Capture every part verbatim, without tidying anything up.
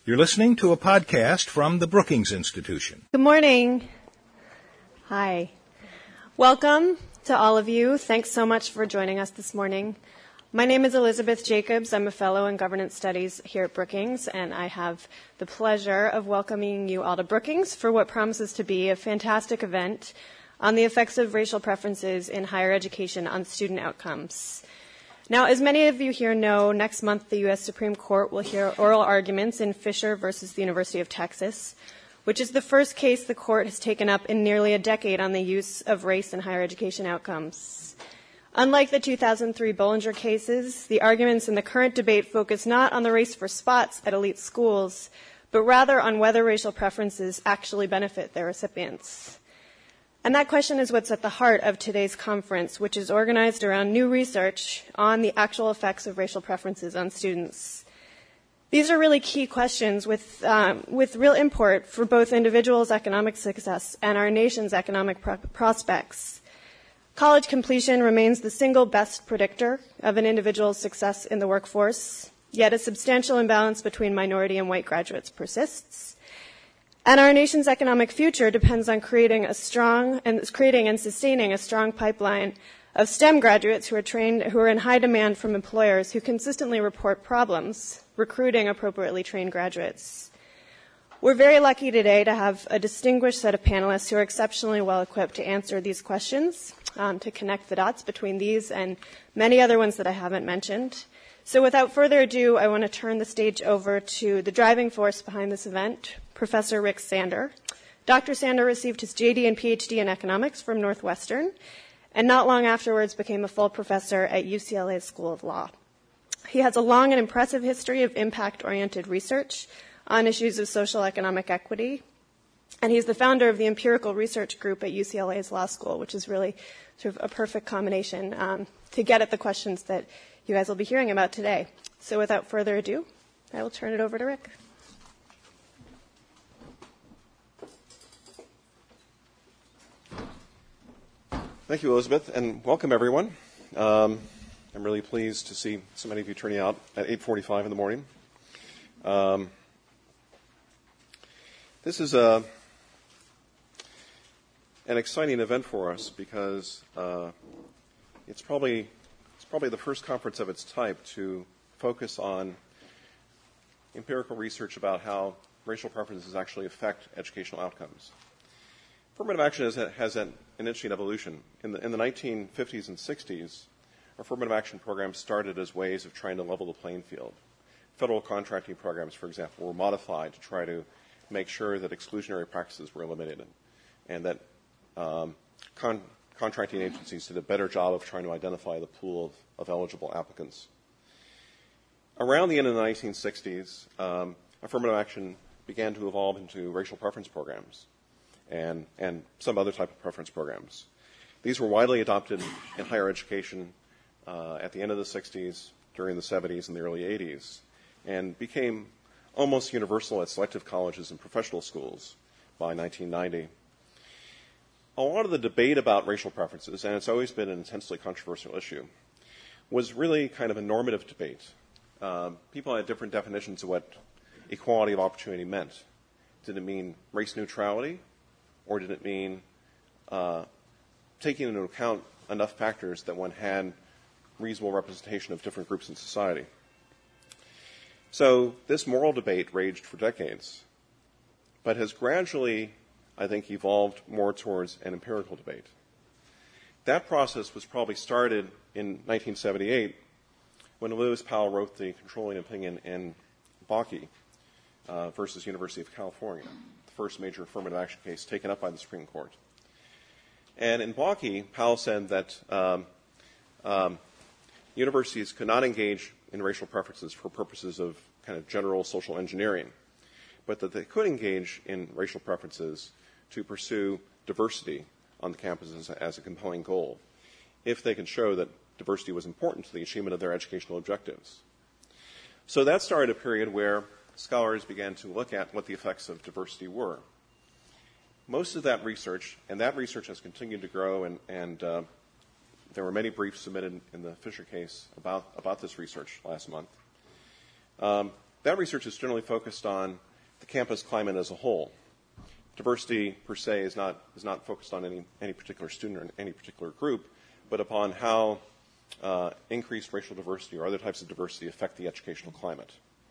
You're listening to a podcast from the Brookings Institution. Good morning. Hi. Welcome to all of you. Thanks so much for joining us this morning. My name is Elizabeth Jacobs. I'm a fellow in governance studies here at Brookings, and I have the pleasure of welcoming you all to Brookings for what promises to be a fantastic event on the effects of racial preferences in higher education on student outcomes. Now, as many of you here know, next month the U S Supreme Court will hear oral arguments in Fisher versus the University of Texas, which is the first case the court has taken up in nearly a decade on the use of race in higher education outcomes. Unlike the two thousand three Bollinger cases, the arguments in the current debate focus not on the race for spots at elite schools, but rather on whether racial preferences actually benefit their recipients. And that question is what's at the heart of today's conference, which is organized around new research on the actual effects of racial preferences on students. These are really key questions with, um, with real import for both individuals' economic success and our nation's economic pro- prospects. College completion remains the single best predictor of an individual's success in the workforce, yet a substantial imbalance between minority and white graduates persists. And our nation's economic future depends on creating a strong and creating and sustaining a strong pipeline of STEM graduates who are trained, who are in high demand from employers who consistently report problems recruiting appropriately trained graduates. We're very lucky today to have a distinguished set of panelists who are exceptionally well equipped to answer these questions, um, to connect the dots between these and many other ones that I haven't mentioned. So without further ado, I want to turn the stage over to the driving force behind this event, Professor Rick Sander. Doctor Sander received his J D and P H D in economics from Northwestern, and not long afterwards became a full professor at U C L A's School of Law. He has a long and impressive history of impact-oriented research on issues of social economic equity, and he's the founder of the Empirical Research Group at U C L A's Law School, which is really sort of a perfect combination um, to get at the questions that you guys will be hearing about today. So without further ado, I will turn it over to Rick. Thank you, Elizabeth, and welcome, everyone. Um, I'm really pleased to see so many of you turning out at eight forty-five in the morning. Um, this is a, an exciting event for us because uh, it's probably it's probably the first conference of its type to focus on empirical research about how racial preferences actually affect educational outcomes. Affirmative action has, has an, an interesting evolution. In the, in the nineteen fifties and sixties, affirmative action programs started as ways of trying to level the playing field. Federal contracting programs, for example, were modified to try to make sure that exclusionary practices were eliminated and that um, con- contracting agencies did a better job of trying to identify the pool of, of eligible applicants. Around the end of the nineteen sixties, um, affirmative action began to evolve into racial preference programs and, and some other type of preference programs. These were widely adopted in higher education uh, at the end of the sixties, during the seventies, and the early eighties, and became almost universal at selective colleges and professional schools by nineteen ninety. A lot of the debate about racial preferences, and it's always been an intensely controversial issue, was really kind of a normative debate. Um, people had different definitions of what equality of opportunity meant. Did it mean race neutrality, or did it mean uh, taking into account enough factors that one had reasonable representation of different groups in society? So this moral debate raged for decades, but has gradually, I think, evolved more towards an empirical debate. That process was probably started in nineteen seventy-eight when Lewis Powell wrote the controlling opinion in Bakke uh, versus University of California, the first major affirmative action case taken up by the Supreme Court. And in Bakke, Powell said that um, um, universities could not engage in racial preferences for purposes of kind of general social engineering, but that they could engage in racial preferences to pursue diversity on the campuses as a compelling goal, if they could show that diversity was important to the achievement of their educational objectives. So that started a period where scholars began to look at what the effects of diversity were. Most of that research, and that research has continued to grow, and, and uh, there were many briefs submitted in the Fisher case about, about this research last month. Um, that research is generally focused on the campus climate as a whole. Diversity per se is not is not focused on any any particular student or any particular group, but upon how uh, increased racial diversity or other types of diversity affect the educational climate.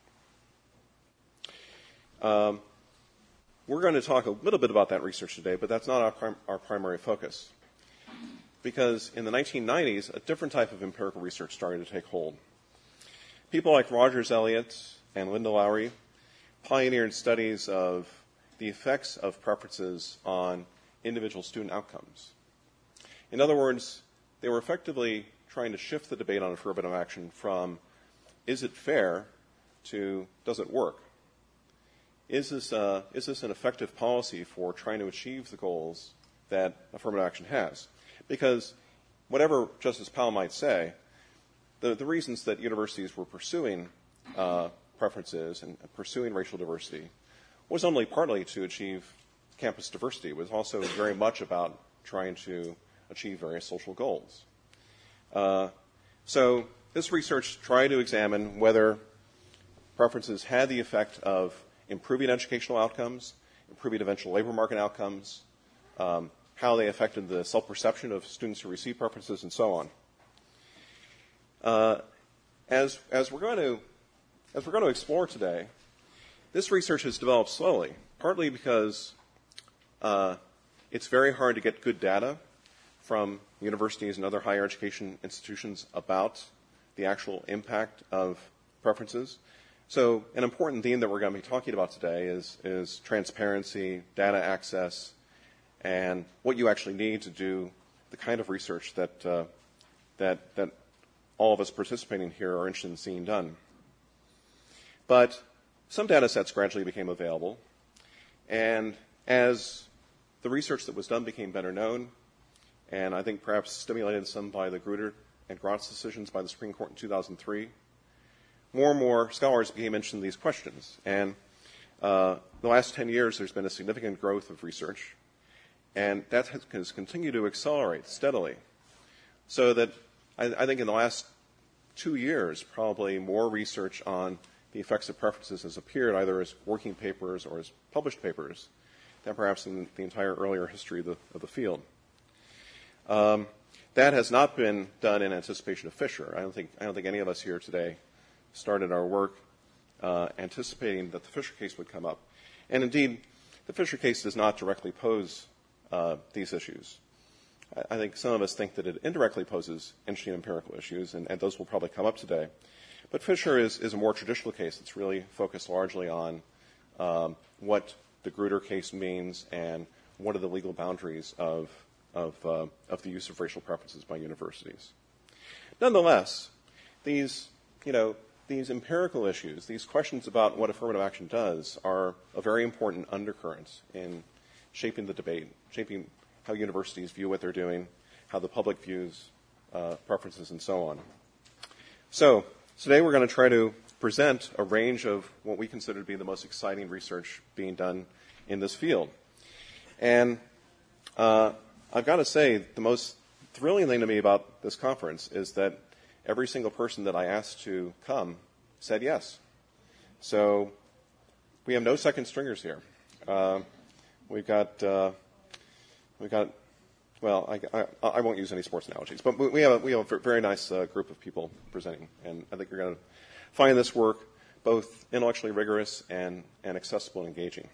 Um, we're going to talk a little bit about that research today, but that's not our, prim- our primary focus. Because in the nineteen nineties, a different type of empirical research started to take hold. People like Rogers Elliott and Linda Lowry pioneered studies of the effects of preferences on individual student outcomes. In other words, they were effectively trying to shift the debate on affirmative action from is it fair to does it work? Is this, uh, is this an effective policy for trying to achieve the goals that affirmative action has? Because whatever Justice Powell might say, the, the reasons that universities were pursuing uh, preferences and pursuing racial diversity was only partly to achieve campus diversity. It was also very much about trying to achieve various social goals. Uh, so this research tried to examine whether preferences had the effect of improving educational outcomes, improving eventual labor market outcomes, um, how they affected the self-perception of students who receive preferences, and so on. Uh, as, as we're going to as we're going to explore today, this research has developed slowly, partly because uh, it's very hard to get good data from universities and other higher education institutions about the actual impact of preferences. So an important theme that we're going to be talking about today is, is transparency, data access, and what you actually need to do the kind of research that, uh, that, that all of us participating here are interested in seeing done. But some data sets gradually became available, and as the research that was done became better known, and I think perhaps stimulated some by the Grutter and Gratz decisions by the Supreme Court in two thousand three, more and more scholars became interested in these questions. And uh, the last ten years, there's been a significant growth of research, and that has, has continued to accelerate steadily. So that I, I think in the last two years, probably more research on the effects of preferences has appeared either as working papers or as published papers than perhaps in the entire earlier history of the, of the field. Um, that has not been done in anticipation of Fisher. I don't think, I don't think any of us here today started our work uh, anticipating that the Fisher case would come up. And indeed, the Fisher case does not directly pose uh, these issues. I, I think some of us think that it indirectly poses interesting empirical issues, and, and those will probably come up today. But Fisher is, is a more traditional case that's really focused largely on um, what the Grutter case means and what are the legal boundaries of, of, uh, of the use of racial preferences by universities. Nonetheless, these, you know, these empirical issues, these questions about what affirmative action does, are a very important undercurrent in shaping the debate, shaping how universities view what they're doing, how the public views uh, preferences, and so on. So today we're going to try to present a range of what we consider to be the most exciting research being done in this field. And uh, I've got to say, the most thrilling thing to me about this conference is that every single person that I asked to come said yes. So we have no second stringers here. Uh, we've got, uh, we've got, well, I, I, I won't use any sports analogies, but we have a, we have a very nice uh, group of people presenting, and I think you're going to find this work both intellectually rigorous and, and accessible and engaging.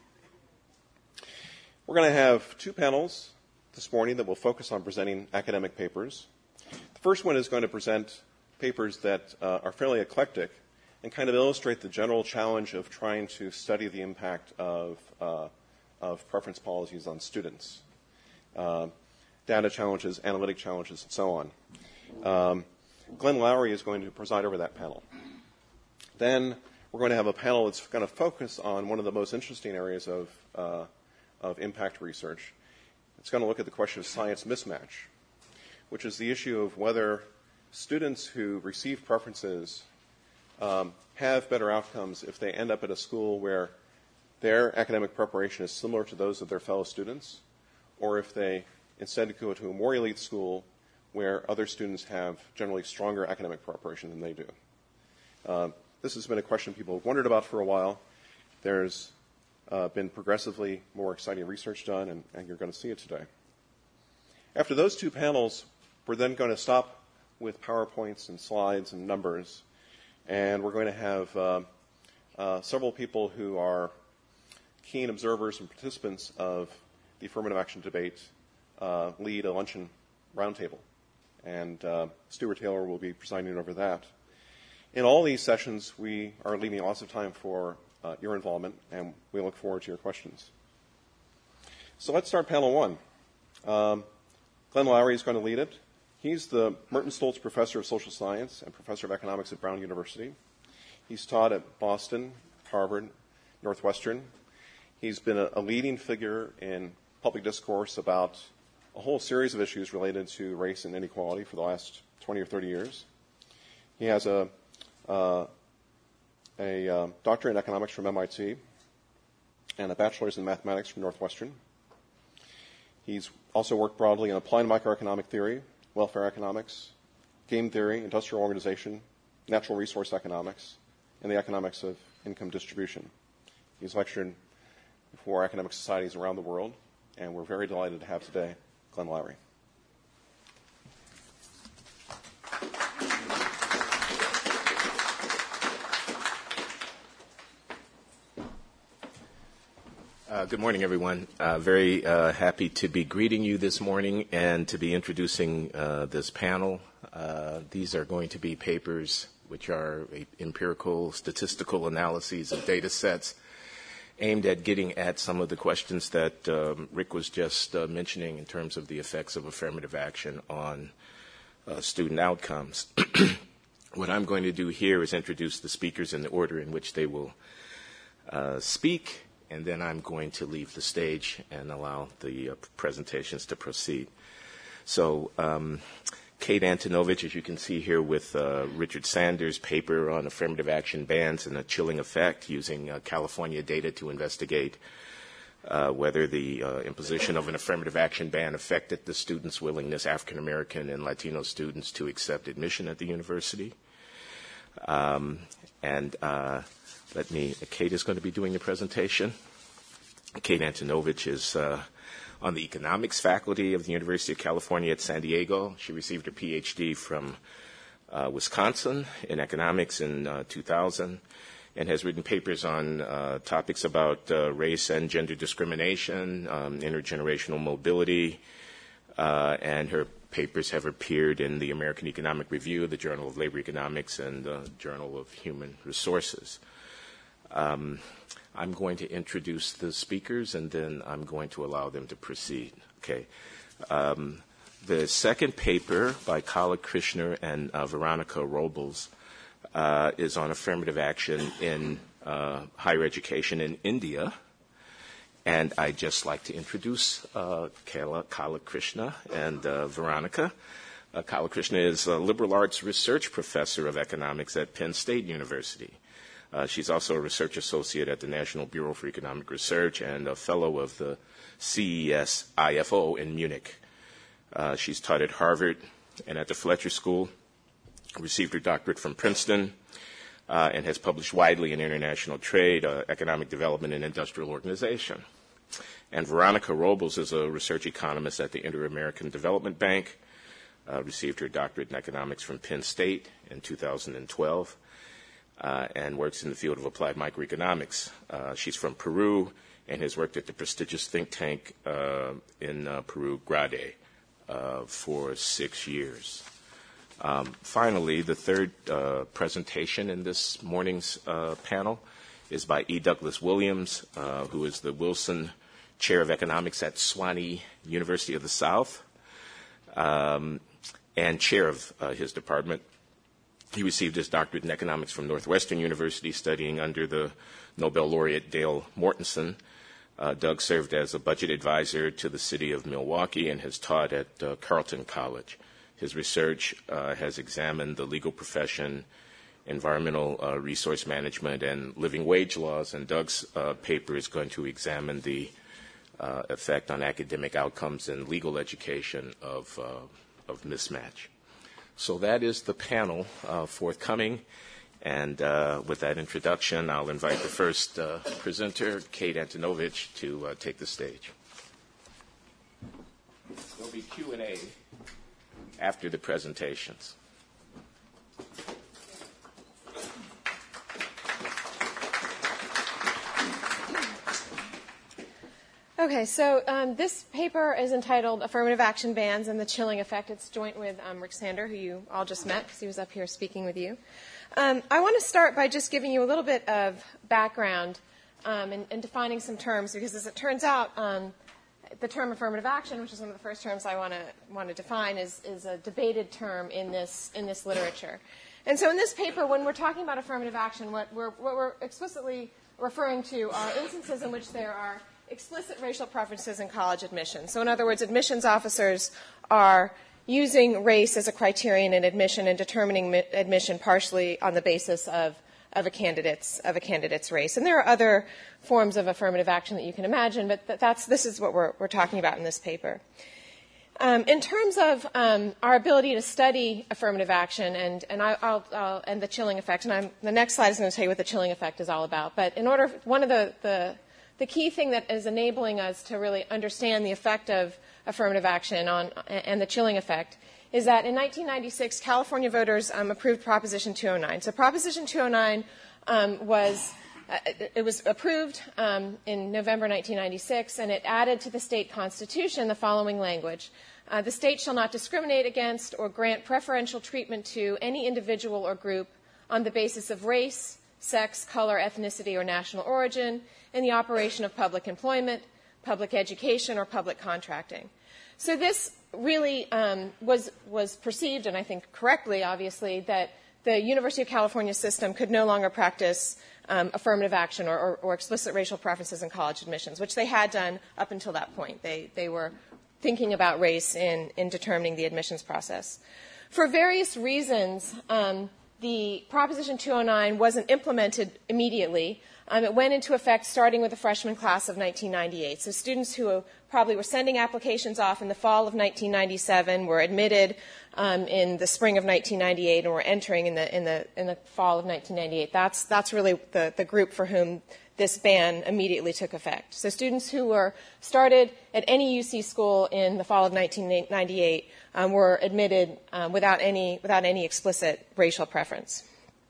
We're going to have two panels this morning that will focus on presenting academic papers. The first one is going to present papers that uh, are fairly eclectic and kind of illustrate the general challenge of trying to study the impact of, uh, of preference policies on students, uh, data challenges, analytic challenges, and so on. Um, Glenn Lowry is going to preside over that panel. Then we're going to have a panel that's going to focus on one of the most interesting areas of, uh, of impact research. It's going to look at the question of science mismatch, which is the issue of whether students who receive preferences um, have better outcomes if they end up at a school where their academic preparation is similar to those of their fellow students, or if they instead go to a more elite school where other students have generally stronger academic preparation than they do. Um, this has been a question people have wondered about for a while. There's uh, been progressively more exciting research done, and, and you're going to see it today. After those two panels, we're then going to stop with PowerPoints and slides and numbers, and we're going to have uh, uh, several people who are keen observers and participants of the affirmative action debate uh, lead a luncheon roundtable, and uh, Stuart Taylor will be presiding over that. In all these sessions, we are leaving lots of time for uh, your involvement, and we look forward to your questions. So let's start panel one. Um, Glenn Loury is going to lead it. He's the Merton Stoltz Professor of Social Science and Professor of Economics at Brown University. He's taught at Boston, Harvard, Northwestern. He's been a, a leading figure in public discourse about a whole series of issues related to race and inequality for the last twenty or thirty years. He has a, uh, a uh, doctorate in economics from M I T and a bachelor's in mathematics from Northwestern. He's also worked broadly in applied microeconomic theory, welfare economics, game theory, industrial organization, natural resource economics, and the economics of income distribution. He's lectured before academic societies around the world, and we're very delighted to have today Glenn Loury. Uh, good morning, everyone. Uh, very uh, happy to be greeting you this morning and to be introducing uh, this panel. Uh, these are going to be papers which are empirical statistical analyses of data sets aimed at getting at some of the questions that um, Rick was just uh, mentioning in terms of the effects of affirmative action on uh, student outcomes. What I'm going to do here is introduce the speakers in the order in which they will uh, speak, and then I'm going to leave the stage and allow the uh, presentations to proceed. So um, Kate Antonovich, as you can see here with uh, Richard Sanders' paper on affirmative action bans and a chilling effect, using uh, California data to investigate uh, whether the uh, imposition of an affirmative action ban affected the students' willingness, African American and Latino students, to accept admission at the university. Um, and uh, let me, Kate is going to be doing the presentation. Kate Antonovich is uh, on the economics faculty of the University of California at San Diego. She received her P H D from uh, Wisconsin in economics in uh, two thousand and has written papers on uh, topics about uh, race and gender discrimination, um, intergenerational mobility, uh, and her papers have appeared in the American Economic Review, the Journal of Labor Economics, and the Journal of Human Resources. Um, I'm going to introduce the speakers, and then I'm going to allow them to proceed. Okay. Um, the second paper by Kala Krishna and uh, Veronica Robles uh, is on affirmative action in uh, higher education in India. And I'd just like to introduce uh, Kala, Kala Krishna and uh, Veronica. Uh, Kala Krishna is a liberal arts research professor of economics at Penn State University. Uh, she's also a research associate at the National Bureau for Economic Research and a fellow of the C E S I F O in Munich. Uh, she's taught at Harvard and at the Fletcher School, received her doctorate from Princeton, uh, and has published widely in international trade, uh, economic development, and industrial organization. And Veronica Robles is a research economist at the Inter-American Development Bank, uh, received her doctorate in economics from Penn State in two thousand twelve. Uh, and works in the field of applied microeconomics. Uh, she's from Peru and has worked at the prestigious think tank uh, in uh, Peru, GRADE, uh, for six years. Um, finally, the third uh, presentation in this morning's uh, panel is by E. Douglas Williams, uh, who is the Wilson Chair of Economics at Sewanee University of the South, um, and chair of uh, his department. He received his doctorate in economics from Northwestern University, studying under the Nobel laureate Dale Mortensen. Uh, Doug served as a budget advisor to the city of Milwaukee and has taught at uh, Carleton College. His research uh, has examined the legal profession, environmental uh, resource management, and living wage laws, and Doug's uh, paper is going to examine the uh, effect on academic outcomes and legal education of, uh, of mismatch. So that is the panel uh, forthcoming, And uh, with that introduction, I'll invite the first uh, presenter, Kate Antonovich, to uh, take the stage. There'll be Q and A after the presentations. Okay, so um, this paper is entitled Affirmative Action Bans and the Chilling Effect. It's joint with um, Rick Sander, who you all just met because he was up here speaking with you. Um, I want to start by just giving you a little bit of background um, and, and defining some terms, because as it turns out, um, the term affirmative action, which is one of the first terms I want to want to define, is, is a debated term in this in this literature. And so in this paper, when we're talking about affirmative action, what we're, what we're explicitly referring to are instances in which there are explicit racial preferences in college admission. So in other words, admissions officers are using race as a criterion in admission and determining mi- admission partially on the basis of, of a candidate's of a candidate's race. And there are other forms of affirmative action that you can imagine, but th- that's this is what we're we're talking about in this paper. Um, in terms of um, our ability to study affirmative action, and and I, I'll, I'll and the chilling effect, and I'm, the next slide is going to tell you what the chilling effect is all about. But in order, one of the the The key thing that is enabling us to really understand the effect of affirmative action on and the chilling effect is that in nineteen ninety-six, California voters um, approved Proposition two oh nine. So Proposition two oh nine um, was uh, it was approved um, in November nineteen ninety-six, and it added to the state constitution the following language: uh, "The state shall not discriminate against or grant preferential treatment to any individual or group on the basis of race, sex, color, ethnicity, or national origin in the operation of public employment, public education, or public contracting." So this really um, was was perceived, and I think correctly, obviously, that the University of California system could no longer practice um, affirmative action or, or, or explicit racial preferences in college admissions, which they had done up until that point. They they were thinking about race in, in determining the admissions process. For various reasons, um, the Proposition two oh nine wasn't implemented immediately. Um, it went into effect starting with the freshman class of nineteen ninety-eight. So students who probably were sending applications off in the fall of nineteen ninety-seven were admitted um, in the spring of nineteen ninety-eight and were entering in the in the in the fall of nineteen ninety-eight. That's that's really the, the group for whom this ban immediately took effect. So students who were started at any U C school in the fall of nineteen ninety-eight um, were admitted um, without any without any explicit racial preference.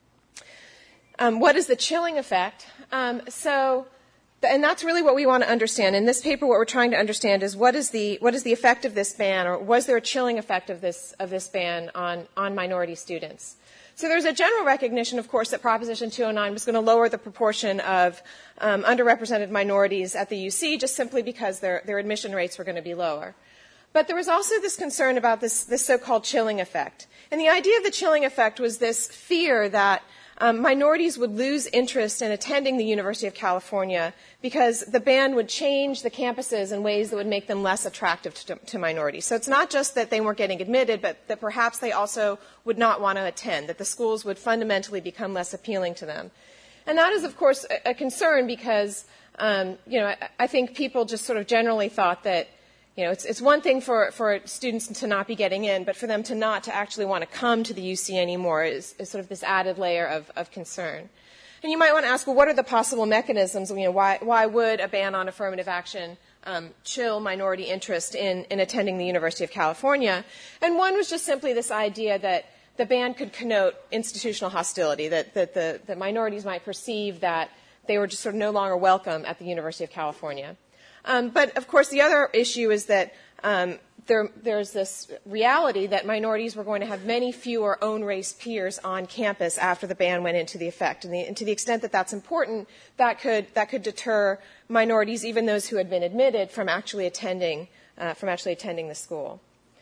Um, what is the chilling effect? Um, so, and that's really what we want to understand. In this paper, what we're trying to understand is what is the what is the effect of this ban, or was there a chilling effect of this of this ban on on minority students? So there's a general recognition, of course, that Proposition two oh nine was going to lower the proportion of um, underrepresented minorities at the U C just simply because their their admission rates were going to be lower. But there was also this concern about this this so-called chilling effect, and the idea of the chilling effect was this fear that Um, minorities would lose interest in attending the University of California because the ban would change the campuses in ways that would make them less attractive to, to minorities. So it's not just that they weren't getting admitted, but that perhaps they also would not want to attend, that the schools would fundamentally become less appealing to them. And that is, of course, a, a concern because, um, you know, I, I think people just sort of generally thought that, you know, it's, it's one thing for, for students to not be getting in, but for them to not to actually want to come to the U C anymore is, is sort of this added layer of, of concern. And you might want to ask, well, what are the possible mechanisms? You know, why, why would a ban on affirmative action um, chill minority interest in, in attending the University of California? And one was just simply this idea that the ban could connote institutional hostility, that, that the, the minorities might perceive that they were just sort of no longer welcome at the University of California. Um, but, of course, the other issue is that um, there, there's this reality that minorities were going to have many fewer own race peers on campus after the ban went into the effect. And, the, and to the extent that that's important, that could, that could deter minorities, even those who had been admitted, from actually attending, uh, from actually attending the school.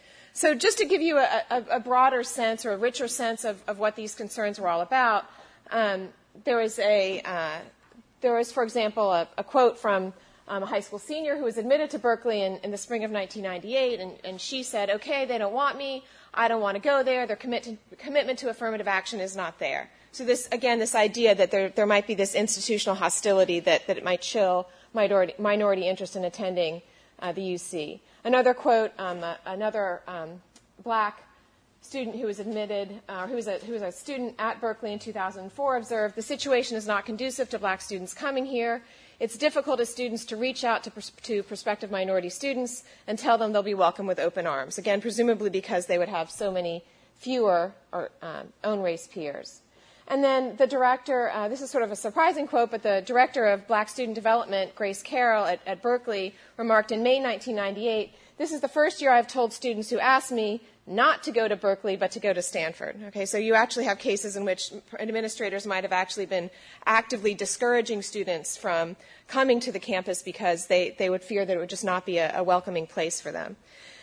So just to give you a, a, a broader sense or a richer sense of, of what these concerns were all about, um, there was, a, uh, there was, for example, a, a quote from Um, a high school senior who was admitted to Berkeley in, in the spring of nineteen ninety-eight, and, and she said, okay, they don't want me, I don't want to go there, their commit to, commitment to affirmative action is not there. So this, again, this idea that there, there might be this institutional hostility that, that it might chill minority, minority interest in attending uh, the U C. Another quote, um, uh, another um, black student who was admitted, uh, who was a who was a student at Berkeley in two thousand four, observed the situation is not conducive to black students coming here. It's difficult as students to reach out to, pers- to prospective minority students and tell them they'll be welcome with open arms. Again, presumably because they would have so many fewer or, um, own race peers. And then the director, uh, this is sort of a surprising quote, but the director of Black Student Development, Grace Carroll at, at Berkeley, remarked in May nineteen ninety-eight, "This is the first year I've told students who ask me not to go to Berkeley, but to go to Stanford." Okay, so you actually have cases in which administrators might have actually been actively discouraging students from coming to the campus because they, they would fear that it would just not be a, a welcoming place for them.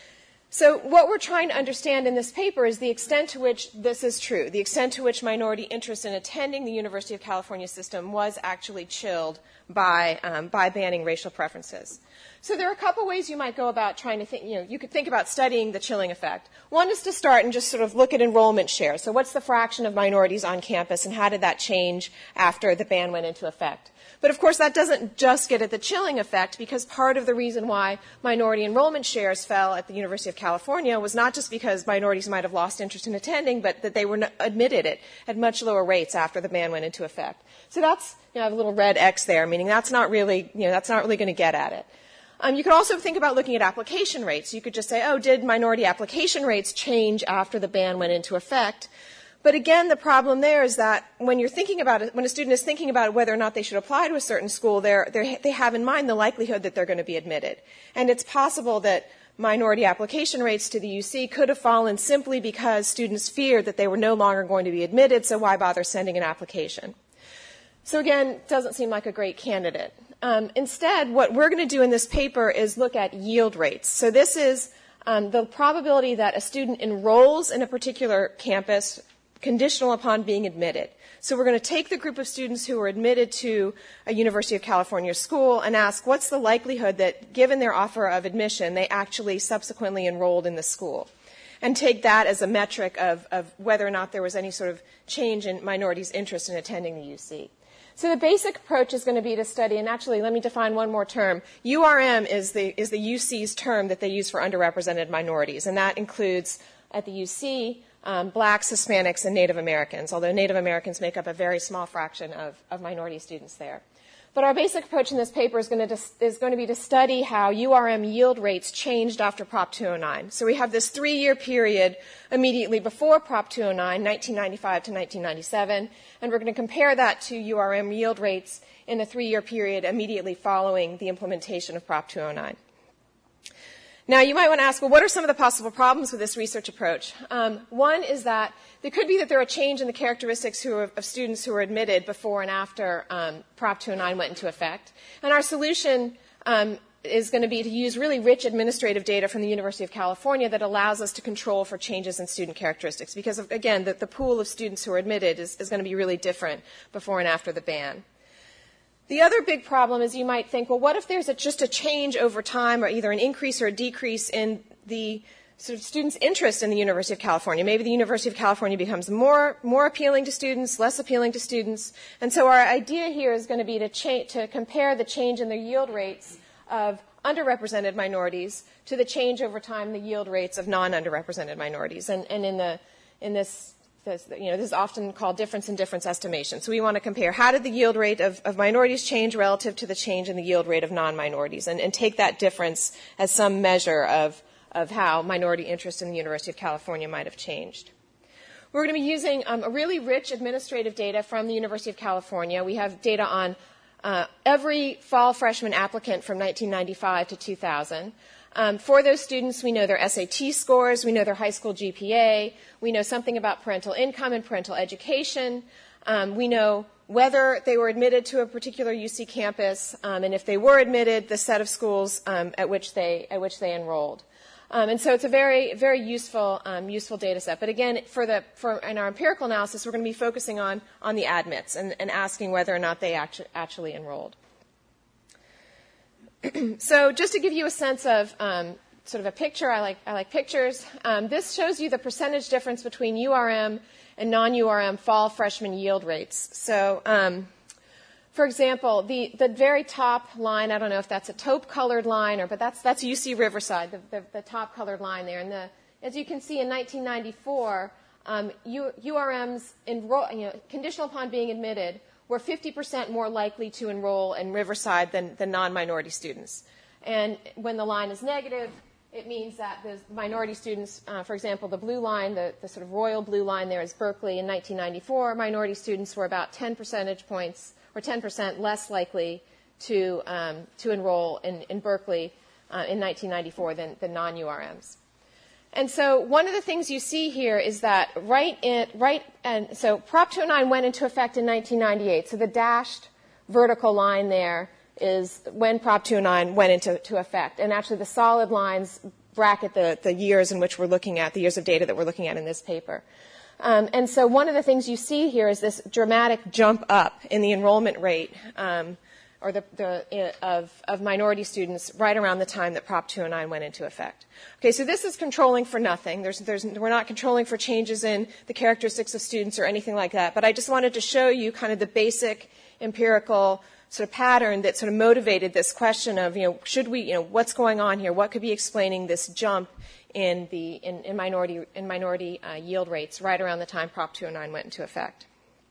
So what we're trying to understand in this paper is the extent to which this is true, the extent to which minority interest in attending the University of California system was actually chilled by, um, by banning racial preferences. So there are a couple ways you might go about trying to think, you know, you could think about studying the chilling effect. One is to start and just sort of look at enrollment share. So what's the fraction of minorities on campus and how did that change after the ban went into effect? But of course that doesn't just get at the chilling effect, because part of the reason why minority enrollment shares fell at the University of California was not just because minorities might have lost interest in attending, but that they were admitted it at much lower rates after the ban went into effect. So that's, you know, I have a little red X there, meaning that's not really, you know, that's not really going to get at it. Um, you could also think about looking at application rates. You could just say, oh, did minority application rates change after the ban went into effect? But again, the problem there is that when you're thinking about it, when a student is thinking about whether or not they should apply to a certain school, they're, they're, they have in mind the likelihood that they're going to be admitted. And it's possible that minority application rates to the U C could have fallen simply because students feared that they were no longer going to be admitted, so why bother sending an application? So again, it doesn't seem like a great candidate. Um, instead, what we're going to do in this paper is look at yield rates. So this is um, the probability that a student enrolls in a particular campus conditional upon being admitted. So we're going to take the group of students who were admitted to a University of California school and ask what's the likelihood that, given their offer of admission, they actually subsequently enrolled in the school, and take that as a metric of, of whether or not there was any sort of change in minorities' interest in attending the U C. So the basic approach is going to be to study, and actually let me define one more term. U R M is the, is the U C's term that they use for underrepresented minorities, and that includes at the U C um, blacks, Hispanics, and Native Americans, although Native Americans make up a very small fraction of, of minority students there. But our basic approach in this paper is going, to dis- is going to be to study how U R M yield rates changed after Prop two oh nine. So we have this three-year period immediately before Prop two oh nine, nineteen ninety-five to nineteen ninety-seven, and we're going to compare that to U R M yield rates in the three-year period immediately following the implementation of Prop two oh nine. Now, you might want to ask, well, what are some of the possible problems with this research approach? Um, one is that there could be that there are a change in the characteristics who are, of students who were admitted before and after um, Prop two oh nine went into effect. And our solution um, is going to be to use really rich administrative data from the University of California that allows us to control for changes in student characteristics. Because, of, again, the, the pool of students who are admitted is, is going to be really different before and after the ban. The other big problem is you might think, well, what if there's a, just a change over time, or either an increase or a decrease in the sort of students' interest in the University of California? Maybe the University of California becomes more, more appealing to students, less appealing to students. And so our idea here is going to be to, cha- to compare the change in the yield rates of underrepresented minorities to the change over time in the yield rates of non-underrepresented minorities. And, and in, the, in this This, you know, this is often called difference in difference estimation. So we want to compare how did the yield rate of, of minorities change relative to the change in the yield rate of non-minorities, and, and take that difference as some measure of, of how minority interest in the University of California might have changed. We're going to be using um, a really rich administrative data from the University of California. We have data on uh, every fall freshman applicant from nineteen ninety-five to two thousand. Um, for those students, we know their S A T scores, we know their high school G P A, we know something about parental income and parental education, um, we know whether they were admitted to a particular U C campus, um, and if they were admitted, the set of schools um, at which they at which they enrolled. Um, and so it's a very very useful um, useful data set. But again, for the for in our empirical analysis, we're going to be focusing on on the admits and, and asking whether or not they actu- actually enrolled. So just to give you a sense of um, sort of a picture, I like, I like pictures. Um, this shows you the percentage difference between U R M and non-U R M fall freshman yield rates. So, um, for example, the, the very top line, I don't know if that's a taupe-colored line, or but that's, that's U C Riverside, the, the, the top colored line there. And the, as you can see in nineteen ninety-four, um, U, URMs, enroll, you know, conditional upon being admitted, were fifty percent more likely to enroll in Riverside than, than non-minority students. And when the line is negative, it means that the minority students, uh, for example, the blue line, the, the sort of royal blue line there is Berkeley in nineteen ninety-four. Minority students were about ten percentage points or ten percent less likely to, um, to enroll in, in Berkeley uh, in nineteen ninety-four than, than non-U R Ms. And so one of the things you see here is that right in, right, and so Prop two oh nine went into effect in nineteen ninety-eight. So the dashed vertical line there is when Prop two oh nine went into to effect. And actually the solid lines bracket the, the years in which we're looking at, the years of data that we're looking at in this paper. Um, and so one of the things you see here is this dramatic jump up in the enrollment rate um, or the, the, of, of minority students right around the time that Prop two oh nine went into effect. Okay, so this is controlling for nothing. There's, there's, we're not controlling for changes in the characteristics of students or anything like that. But I just wanted to show you kind of the basic empirical sort of pattern that sort of motivated this question of, you know, should we, you know, what's going on here? What could be explaining this jump in the in, in minority in minority uh, yield rates right around the time Prop two oh nine went into effect?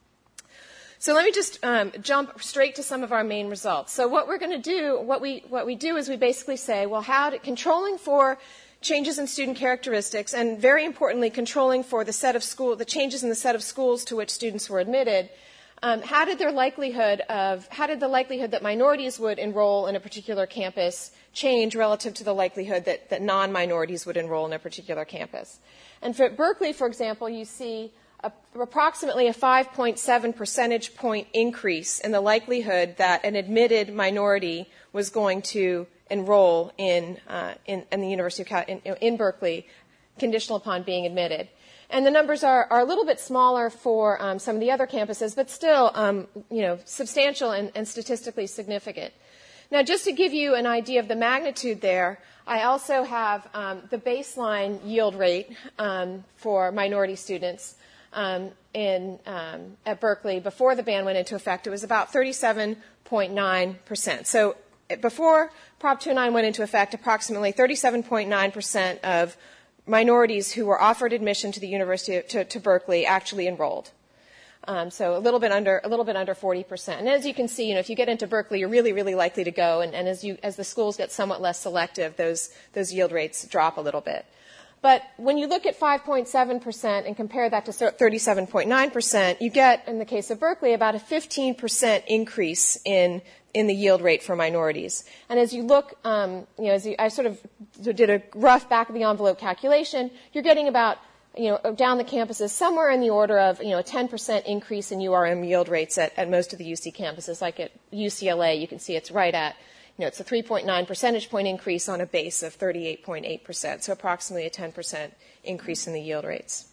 So let me just um, jump straight to some of our main results. So what we're going to do, what we what we do is we basically say, well, how to, controlling for changes in student characteristics, and very importantly, controlling for the set of school, the changes in the set of schools to which students were admitted. Um, how did their likelihood of, how did the likelihood that minorities would enroll in a particular campus change relative to the likelihood that, that non-minorities would enroll in a particular campus? And for Berkeley, for example, you see a, approximately a five point seven percentage point increase in the likelihood that an admitted minority was going to enroll in, uh, in, in the University of in, in Berkeley, conditional upon being admitted. And the numbers are, are a little bit smaller for um, some of the other campuses, but still, um, you know, substantial and, and statistically significant. Now, just to give you an idea of the magnitude there, I also have um, the baseline yield rate um, for minority students um, in, um, at Berkeley before the ban went into effect. It was about thirty-seven point nine percent. So before Prop two oh nine went into effect, approximately thirty-seven point nine percent of minorities who were offered admission to the University of, to, to Berkeley actually enrolled. Um, so a little bit under a little bit under forty percent. And as you can see, you know, if you get into Berkeley, you're really, really likely to go. And, and as you as the schools get somewhat less selective, those those yield rates drop a little bit. But when you look at five point seven percent and compare that to thirty-seven point nine percent, you get, in the case of Berkeley, about a fifteen percent increase in in the yield rate for minorities. And as you look, um, you know, as you, I sort of did a rough back-of-the-envelope calculation, you're getting about, you know, down the campuses somewhere in the order of, you know, a ten percent increase in U R M yield rates at, at most of the U C campuses. Like at U C L A, you can see it's right at, you know, it's a three point nine percentage point increase on a base of thirty-eight point eight percent, so approximately a ten percent increase in the yield rates.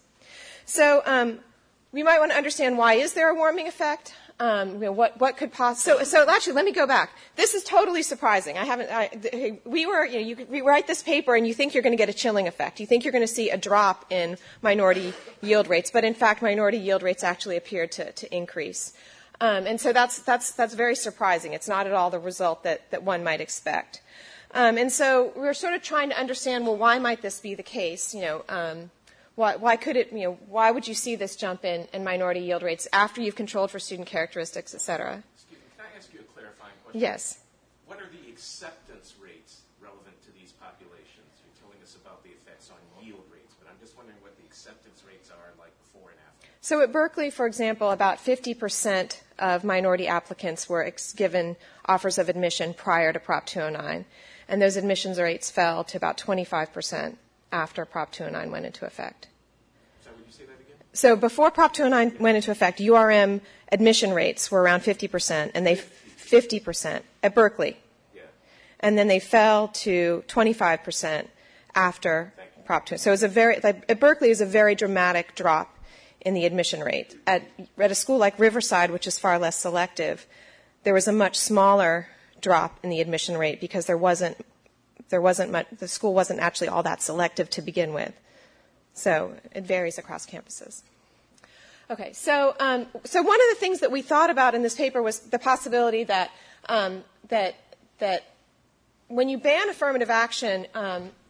So um, we might want to understand, why is there a warming effect? Um, you know, what, what could possibly, so, so actually, let me go back. This is totally surprising. I haven't, I, we were, you know, you, we write this paper and you think you're going to get a chilling effect. You think you're going to see a drop in minority yield rates, but in fact, minority yield rates actually appeared to, to increase. Um, and so that's, that's, that's very surprising. It's not at all the result that, that one might expect. Um, and so we're sort of trying to understand, well, why might this be the case? You know, um, Why, why could it, you know, why would you see this jump in, in minority yield rates after you've controlled for student characteristics, et cetera? Excuse me, can I ask you a clarifying question? Yes. What are the acceptance rates relevant to these populations? You're telling us about the effects on yield rates, but I'm just wondering what the acceptance rates are like before and after. So at Berkeley, for example, about fifty percent of minority applicants were ex- given offers of admission prior to Prop two oh nine, and those admissions rates fell to about twenty-five percent after Prop two oh nine went into effect. So would you say that again? So before Prop two oh nine went into effect, U R M admission rates were around fifty percent, and they fifty percent at Berkeley. Yeah. And then they fell to twenty-five percent after Prop two. So it was a very, like, at Berkeley, it was a very dramatic drop in the admission rate. At, at a school like Riverside, which is far less selective, there was a much smaller drop in the admission rate because there wasn't There wasn't much, the school wasn't actually all that selective to begin with. So it varies across campuses. Okay, so um, so one of the things that we thought about in this paper was the possibility that um, that that when you ban affirmative action, um,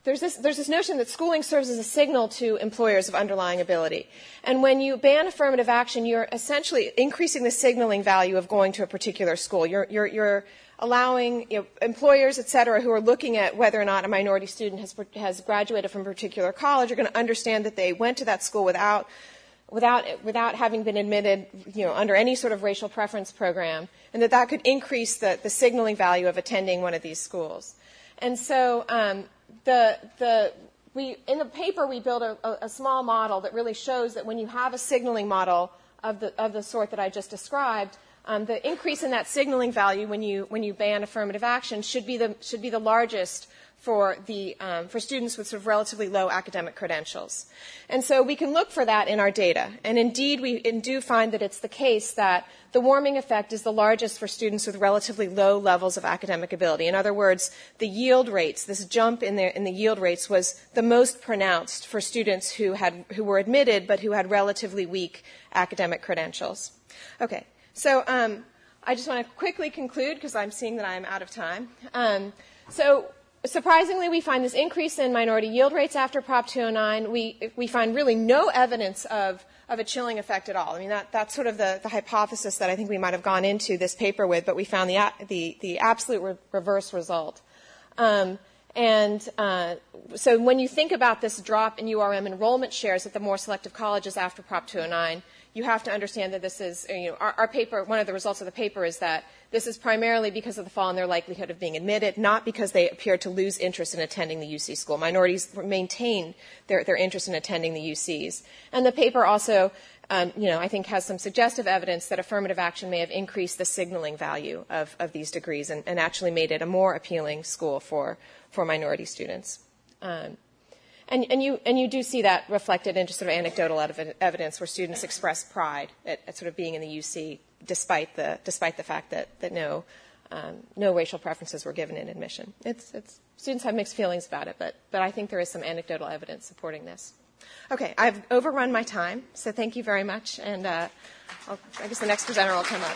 there's this, there's this notion that schooling serves as a signal to employers of underlying ability. And when you ban affirmative action, you're essentially increasing the signaling value of going to a particular school. You're, you're, you're allowing you know, employers, et cetera, who are looking at whether or not a minority student has, has graduated from a particular college are going to understand that they went to that school without, without, without having been admitted you know, under any sort of racial preference program, and that that could increase the, the signaling value of attending one of these schools. And so um, The, the, we, in the paper, we build a, a, a small model that really shows that when you have a signaling model of the, of the sort that I just described, um, the increase in that signaling value when you, when you ban affirmative action should be the, should be the largest for, the, um, for students with sort of relatively low academic credentials. And so we can look for that in our data. And indeed, we do find that it's the case that the warming effect is the largest for students with relatively low levels of academic ability. In other words, the yield rates, this jump in the, in the yield rates was the most pronounced for students who, had, who were admitted but who had relatively weak academic credentials. Okay, so um, I just want to quickly conclude because I'm seeing that I'm out of time. Um, so surprisingly, we find this increase in minority yield rates after Prop two oh nine. We, we find really no evidence of, of a chilling effect at all. I mean, that, that's sort of the, the hypothesis that I think we might have gone into this paper with, but we found the, the, the absolute re- reverse result. Um, and uh, so when you think about this drop in U R M enrollment shares at the more selective colleges after Prop two oh nine, you have to understand that this is, you know, our, our paper, one of the results of the paper is that this is primarily because of the fall in their likelihood of being admitted, not because they appear to lose interest in attending the U C school. Minorities maintain their, their interest in attending the U Cs. And the paper also, um, you know, I think has some suggestive evidence that affirmative action may have increased the signaling value of, of these degrees and, and actually made it a more appealing school for, for minority students. Um, And, and, you, and you do see that reflected in just sort of anecdotal ev- evidence where students express pride at, at sort of being in the U C despite the, despite the fact that, that no, um, no racial preferences were given in admission. It's, it's, students have mixed feelings about it, but, but I think there is some anecdotal evidence supporting this. Okay, I've overrun my time, so thank you very much. And uh, I'll, I guess the next presenter will come up.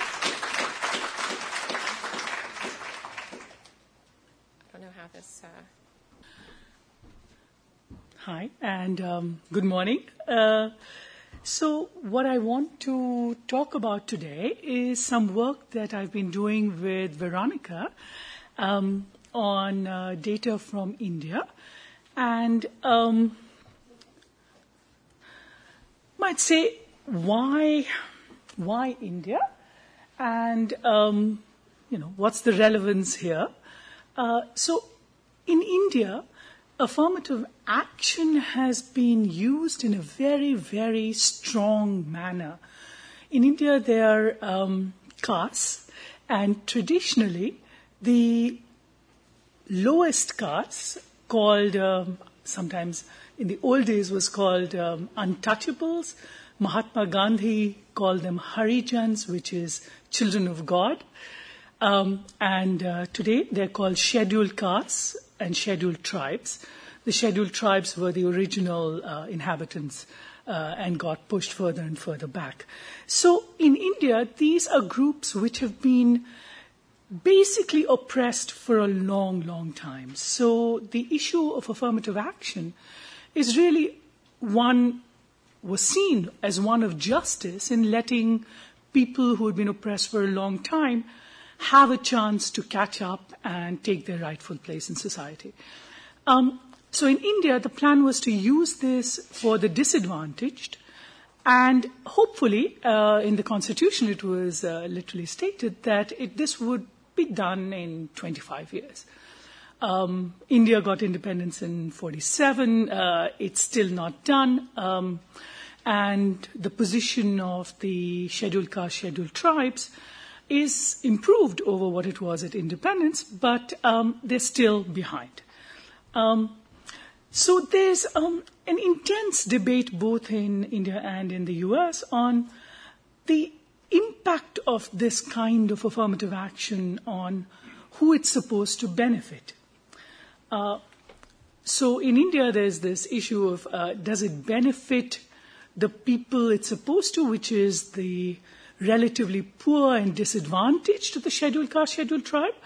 I don't know how this... Uh, Hi, and um, good morning. Uh, so what I want to talk about today is some work that I've been doing with Veronica um, on uh, data from India. And um, might say, why, why India? And, um, you know, what's the relevance here? Uh, so in India, affirmative action has been used in a very, very strong manner. In India, there are um, castes, and traditionally, the lowest castes, called um, sometimes in the old days was called um, untouchables. Mahatma Gandhi called them Harijans, which is children of God. Um, and uh, today, they're called scheduled castes and scheduled tribes. The scheduled tribes were the original uh, inhabitants uh, and got pushed further and further back. So in India, these are groups which have been basically oppressed for a long, long time. So the issue of affirmative action is really one, was seen as one of justice in letting people who had been oppressed for a long time have a chance to catch up and take their rightful place in society. Um, so in India, the plan was to use this for the disadvantaged, and hopefully, uh, in the constitution, it was uh, literally stated that it, this would be done in twenty-five years. Um, India got independence in forty-seven. Uh, it's still not done. Um, and the position of the scheduled caste, scheduled tribes is improved over what it was at independence, but um, they're still behind. Um, so there's um, an intense debate both in India and in the U S on the impact of this kind of affirmative action on who it's supposed to benefit. Uh, so in India, there's this issue of uh, does it benefit the people it's supposed to, which is the relatively poor and disadvantaged to the scheduled caste, scheduled tribe,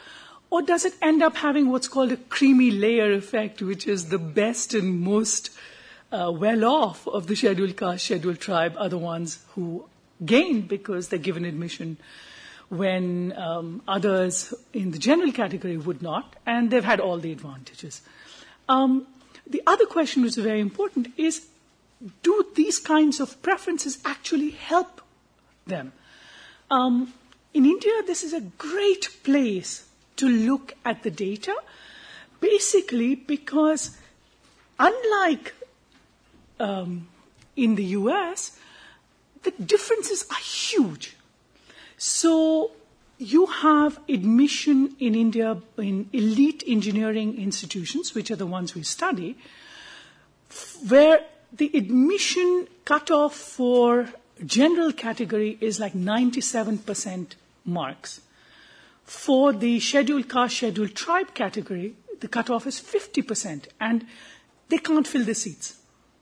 Or does it end up having what's called a creamy layer effect, which is the best and most uh, well-off of the scheduled caste, scheduled tribe are the ones who gain because they're given admission when um, others in the general category would not, and they've had all the advantages. Um, the other question which is very important is, do these kinds of preferences actually help them? Um, in India, this is a great place to look at the data, basically because unlike um, in the U S, the differences are huge. So you have admission in India in elite engineering institutions, which are the ones we study, where the admission cutoff for general category is like ninety-seven percent marks. For the scheduled caste, scheduled tribe category, the cutoff is fifty percent, and they can't fill the seats.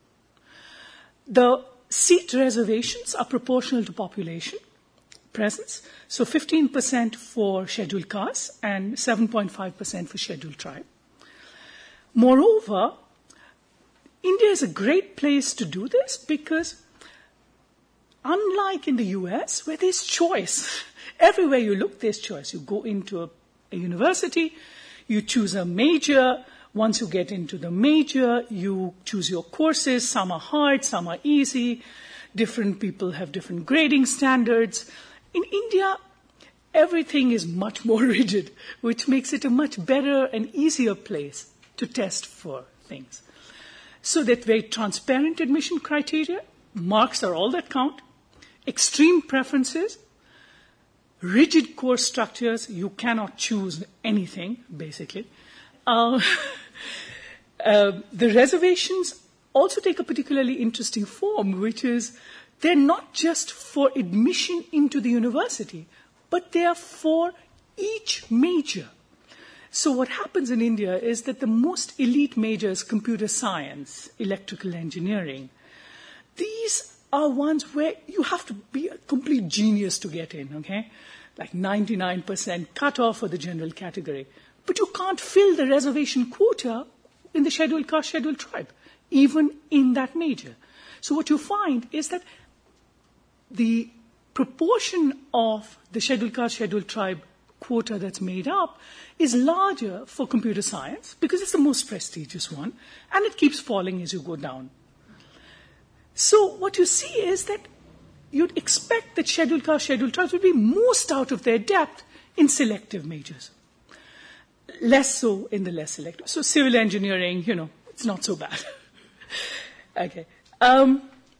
The seat reservations are proportional to population presence, so fifteen percent for scheduled caste and seven point five percent for scheduled tribe. Moreover, India is a great place to do this because unlike in the U S, where there's choice, everywhere you look, there's choice. You go into a, a university, you choose a major. Once you get into the major, you choose your courses. Some are hard, some are easy. Different people have different grading standards. In India, everything is much more rigid, which makes it a much better and easier place to test for things. So that very transparent admission criteria, marks are all that count, extreme preferences, rigid course structures, you cannot choose anything, basically. Uh, uh, the reservations also take a particularly interesting form, which is they're not just for admission into the university, but they are for each major. So what happens in India is that the most elite majors, computer science, electrical engineering, these are ones where you have to be a complete genius to get in, okay? Like ninety-nine percent cutoff for the general category. But you can't fill the reservation quota in the scheduled caste, scheduled tribe, even in that major. So what you find is that the proportion of the scheduled caste, scheduled tribe quota that's made up is larger for computer science because it's the most prestigious one, and it keeps falling as you go down. So what you see is that you'd expect that scheduled caste, scheduled tribes would be most out of their depth in selective majors. Less so in the less selective. So civil engineering, you know, it's not so bad. Okay. Um,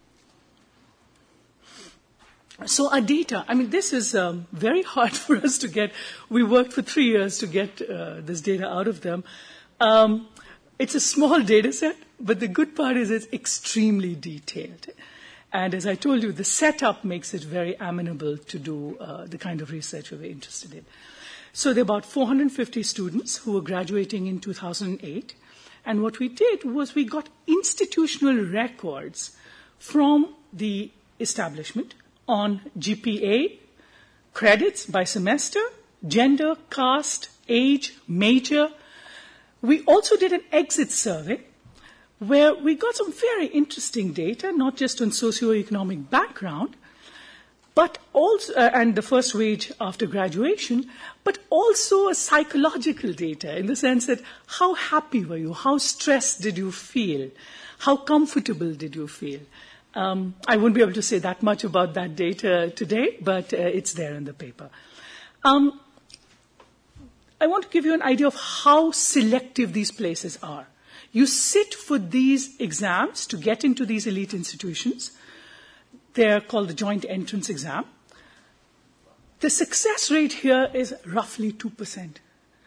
so our data, I mean, this is um, very hard for us to get. We worked for three years to get uh, this data out of them. Um, it's a small data set, but the good part is it's extremely detailed. And as I told you, the setup makes it very amenable to do uh, the kind of research we're interested in. So there are about four hundred fifty students who were graduating in two thousand eight. And what we did was we got institutional records from the establishment on G P A, credits by semester, gender, caste, age, major. We also did an exit survey where we got some very interesting data, not just on socioeconomic background, but also, uh, and the first wage after graduation, but also a psychological data in the sense that how happy were you? How stressed did you feel? How comfortable did you feel? Um, I won't be able to say that much about that data today, but uh, it's there in the paper. Um, I want to give you an idea of how selective these places are. You sit for these exams to get into these elite institutions. They're called the joint entrance exam. The success rate here is roughly two percent.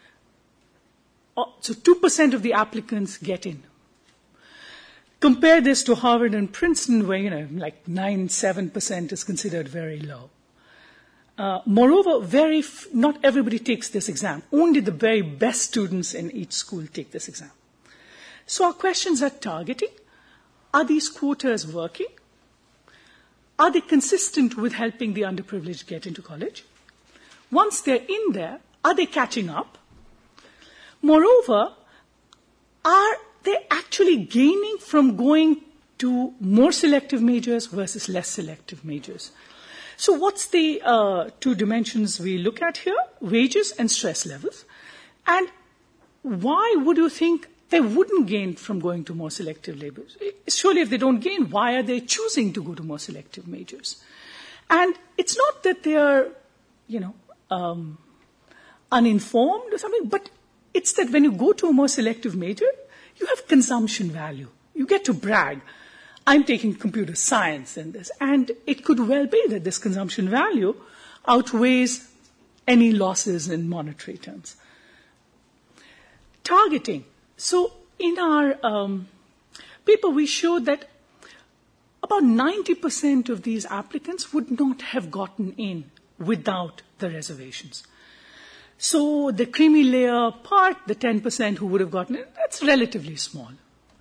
So two percent of the applicants get in. Compare this to Harvard and Princeton, where, you know, like nine, seven percent is considered very low. Uh, moreover, very f- not everybody takes this exam. Only the very best students in each school take this exam. So our questions are targeting. Are these quotas working? Are they consistent with helping the underprivileged get into college? Once they're in there, are they catching up? Moreover, are they actually gaining from going to more selective majors versus less selective majors? So what's the uh, two dimensions we look at here? Wages and stress levels. And why would you think they wouldn't gain from going to more selective labors? Surely if they don't gain, why are they choosing to go to more selective majors? And it's not that they are, you know, um, uninformed or something, but it's that when you go to a more selective major, you have consumption value. You get to brag. I'm taking computer science in this. And it could well be that this consumption value outweighs any losses in monetary terms. Targeting. So in our um, paper, we showed that about ninety percent of these applicants would not have gotten in without the reservations. So the creamy layer part, the ten percent who would have gotten in, that's relatively small.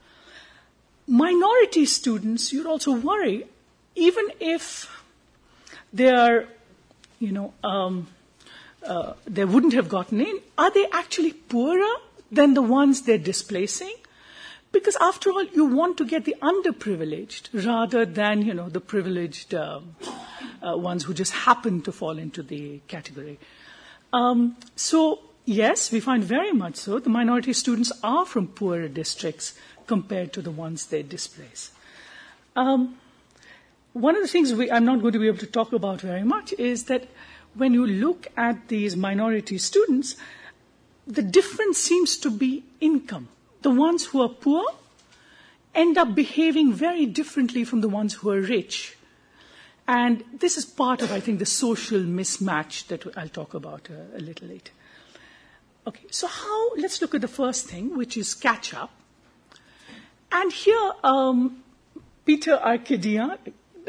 Minority students, you'd also worry, even if they are, you know, um, uh, they wouldn't have gotten in, are they actually poorer than the ones they're displacing? Because after all, you want to get the underprivileged rather than, you know, the privileged um, uh, ones who just happen to fall into the category. Um, so, yes, we find very much so. The minority students are from poorer districts compared to the ones they displace. Um, one of the things we, I'm not going to be able to talk about very much is that when you look at these minority students, the difference seems to be income. The ones who are poor end up behaving very differently from the ones who are rich. And this is part of, I think, the social mismatch that I'll talk about a, a little later. Okay, so how, let's look at the first thing, which is catch-up. And here, um, Peter Arkadian,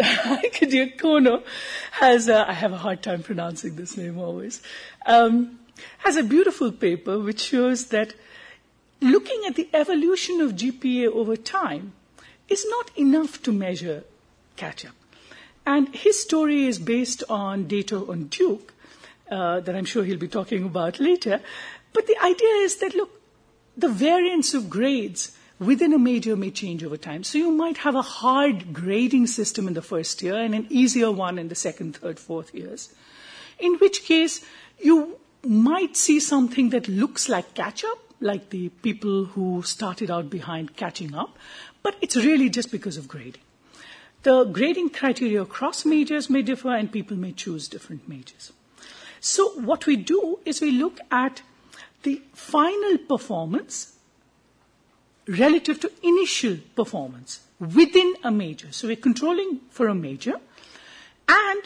Arkadiakono has, a, I have a hard time pronouncing this name always, um, has a beautiful paper which shows that looking at the evolution of G P A over time is not enough to measure catch-up. And his story is based on data on Duke, uh, that I'm sure he'll be talking about later. But the idea is that, look, the variance of grades within a major may change over time. So you might have a hard grading system in the first year and an easier one in the second, third, fourth years, in which case you might see something that looks like catch-up, like the people who started out behind catching up, but it's really just because of grading. The grading criteria across majors may differ and people may choose different majors. So what we do is we look at the final performance relative to initial performance within a major. So we're controlling for a major, and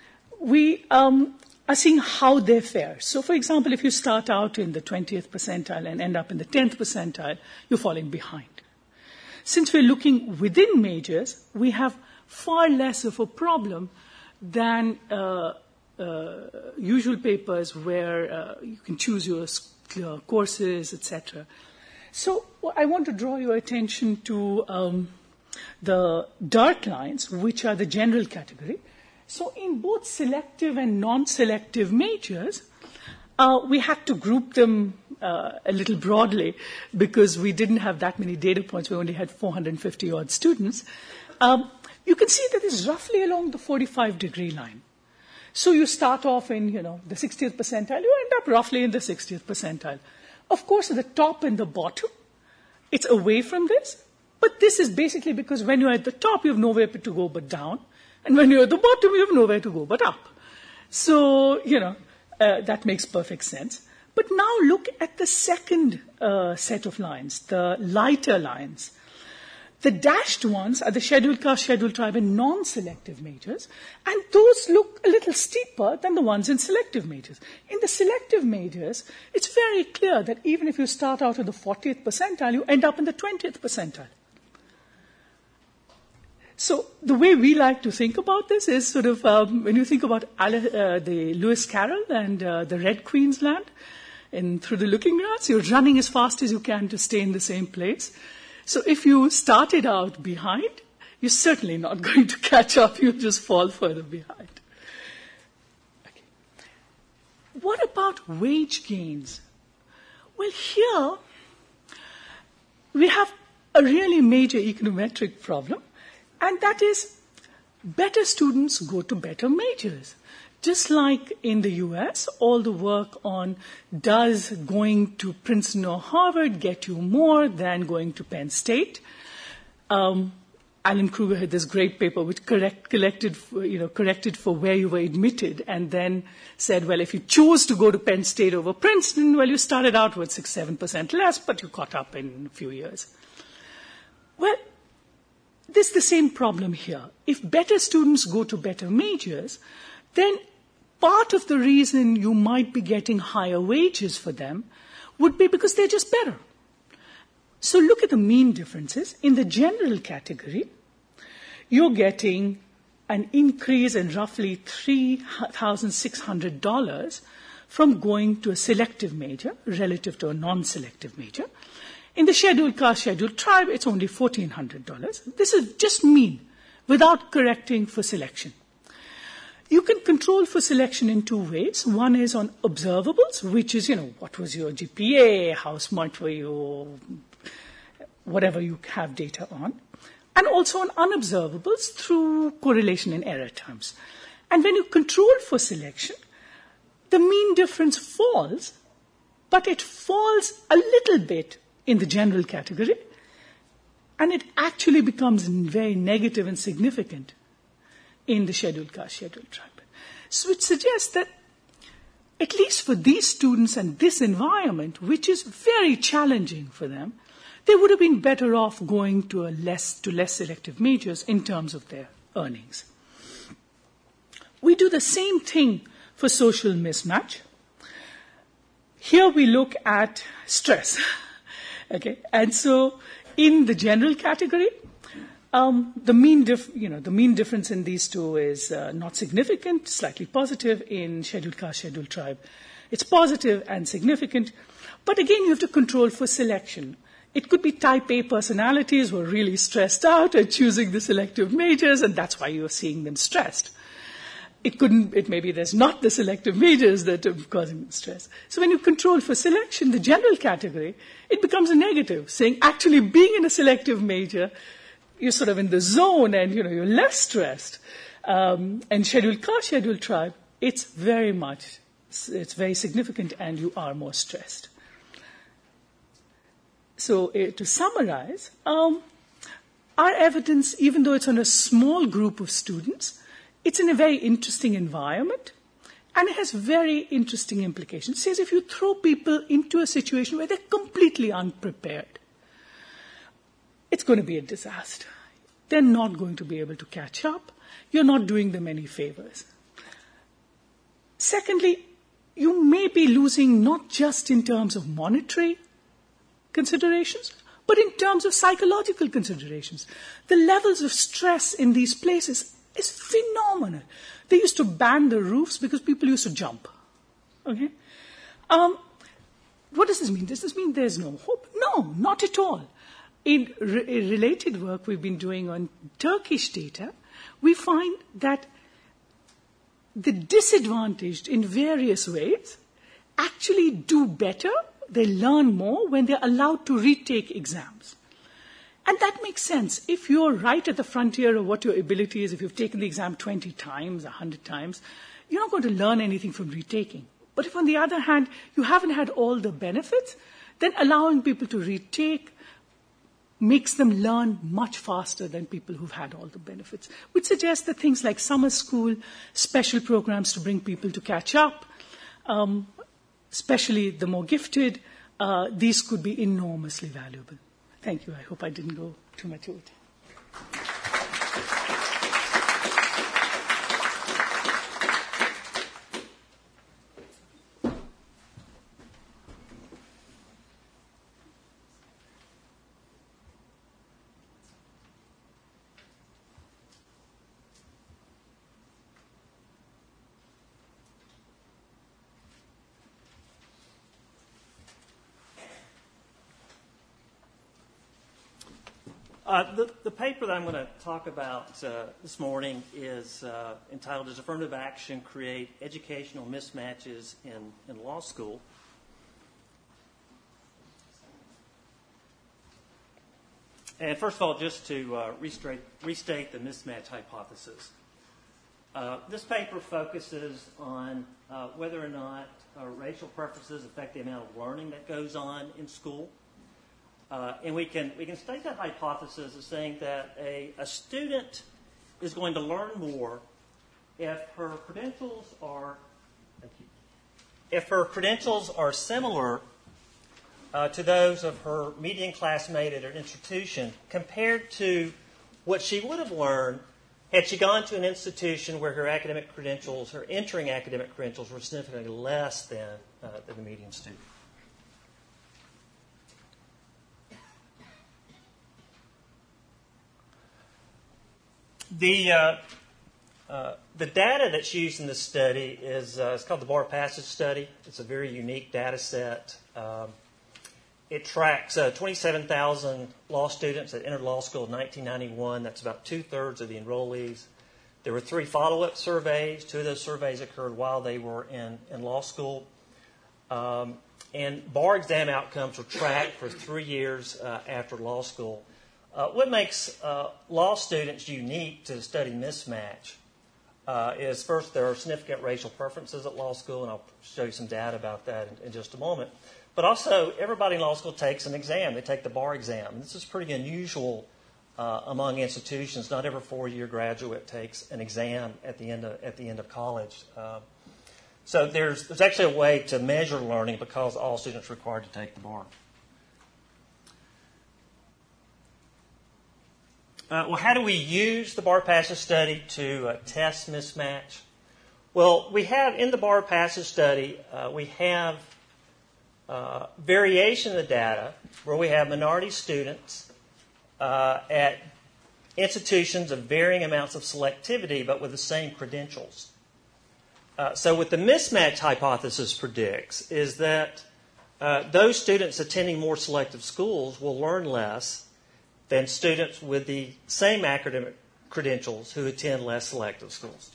we um, are seeing how they fare. So, for example, if you start out in the twentieth percentile and end up in the tenth percentile, you're falling behind. Since we're looking within majors, we have far less of a problem than uh, uh, usual papers where uh, you can choose your uh, courses, et cetera. So well, I want to draw your attention to um, the dark lines, which are the general category. So in both selective and non-selective majors, uh, we had to group them uh, a little broadly because we didn't have that many data points. We only had four hundred fifty odd students. Um, you can see that it's roughly along the forty-five degree line. So you start off in, you know, the sixtieth percentile, you end up roughly in the sixtieth percentile. Of course, at the top and the bottom, it's away from this. But this is basically because when you're at the top, you have nowhere to go but down. And when you're at the bottom, you have nowhere to go but up. So, you know, uh, that makes perfect sense. But now look at the second uh, set of lines, the lighter lines. The dashed ones are the scheduled caste, scheduled tribe, and non-selective majors, and those look a little steeper than the ones in selective majors. In the selective majors, it's very clear that even if you start out at the fortieth percentile, you end up in the twentieth percentile. So the way we like to think about this is sort of um, when you think about uh, the Lewis Carroll and uh, the Red Queen's Land in Through the Looking Glass, you're running as fast as you can to stay in the same place. So if you started out behind, you're certainly not going to catch up. You'll just fall further behind. Okay. What about wage gains? Well, here we have a really major econometric problem, and that is better students go to better majors. Just like in the U S, all the work on does going to Princeton or Harvard get you more than going to Penn State. Um, Alan Kruger had this great paper which correct, collected, for, you know, corrected for where you were admitted, and then said, well, if you chose to go to Penn State over Princeton, well, you started out with six, seven percent less, but you caught up in a few years. Well, this is the same problem here. If better students go to better majors, then part of the reason you might be getting higher wages for them would be because they're just better. So look at the mean differences. In the general category, you're getting an increase in roughly three thousand six hundred dollars from going to a selective major relative to a non-selective major. In the scheduled caste, scheduled tribe, it's only fourteen hundred dollars. This is just mean, without correcting for selection. You can control for selection in two ways. One is on observables, which is, you know, what was your G P A, how smart were you, whatever you have data on. And also on unobservables through correlation and error terms. And when you control for selection, the mean difference falls, but it falls a little bit in the general category, and it actually becomes very negative and significant in the scheduled caste, scheduled tribe. So it suggests that at least for these students and this environment, which is very challenging for them, they would have been better off going to a less to less selective majors in terms of their earnings. We do the same thing for social mismatch. Here we look at stress. Okay, and so in the general category, Um, the mean, dif- you know, the mean difference in these two is uh, not significant, slightly positive. In scheduled caste, scheduled tribe, it's positive and significant. But again, you have to control for selection. It could be type A personalities who are really stressed out at choosing the selective majors, and that's why you're seeing them stressed. It couldn't. It maybe there's not the selective majors that are causing the stress. So when you control for selection, the general category, it becomes a negative, saying actually being in a selective major, you're sort of in the zone and, you know, you're less stressed. Um, and scheduled caste, scheduled tribe, it's very much, it's very significant and you are more stressed. So uh, to summarize, um, our evidence, even though it's on a small group of students, it's in a very interesting environment and it has very interesting implications. It says if you throw people into a situation where they're completely unprepared, it's going to be a disaster. They're not going to be able to catch up. You're not doing them any favors. Secondly, you may be losing not just in terms of monetary considerations, but in terms of psychological considerations. The levels of stress in these places is phenomenal. They used to ban the roofs because people used to jump. Okay? Um, what does this mean? Does this mean there's no hope? No, not at all. In re- related work we've been doing on Turkish data, we find that the disadvantaged in various ways actually do better, they learn more when they're allowed to retake exams. And that makes sense. If you're right at the frontier of what your ability is, if you've taken the exam twenty times, one hundred times, you're not going to learn anything from retaking. But if on the other hand, you haven't had all the benefits, then allowing people to retake makes them learn much faster than people who've had all the benefits, which suggests that things like summer school, special programs to bring people to catch up, um, especially the more gifted, uh, these could be enormously valuable. Thank you. I hope I didn't go too much over it. Uh, the, the paper that I'm going to talk about uh, this morning is uh, entitled Does Affirmative Action Create Educational Mismatches in, in Law School? And first of all, just to uh, restate, restate the mismatch hypothesis. Uh, this paper focuses on uh, whether or not uh, racial preferences affect the amount of learning that goes on in school. Uh, and we can we can state that hypothesis as saying that a, a student is going to learn more if her credentials are thank you, if her credentials are similar uh, to those of her median classmate at an institution compared to what she would have learned had she gone to an institution where her academic credentials, her entering academic credentials, were significantly less than, uh, than the median student. The, uh, uh, the data that's used in this study is uh, it's called the Bar Passage Study. It's a very unique data set. Um, it tracks uh, twenty-seven thousand law students that entered law school in nineteen ninety-one. That's about two-thirds of the enrollees. There were three follow-up surveys. Two of those surveys occurred while they were in, in law school. Um, and bar exam outcomes were tracked for three years uh, after law school. Uh, what makes uh, law students unique to study mismatch uh, is, first, there are significant racial preferences at law school, and I'll show you some data about that in, in just a moment. But also, everybody in law school takes an exam. They take the bar exam. And this is pretty unusual uh, among institutions. Not every four-year graduate takes an exam at the end of, at the end of college. Uh, so there's, there's actually a way to measure learning because all students are required to take the bar. Uh, well, how do we use the Bar Passage Study to uh, test mismatch? Well, we have in the Bar Passage Study, uh, we have uh, variation of the data where we have minority students uh, at institutions of varying amounts of selectivity but with the same credentials. Uh, so what the mismatch hypothesis predicts is that uh, those students attending more selective schools will learn less than students with the same academic credentials who attend less selective schools.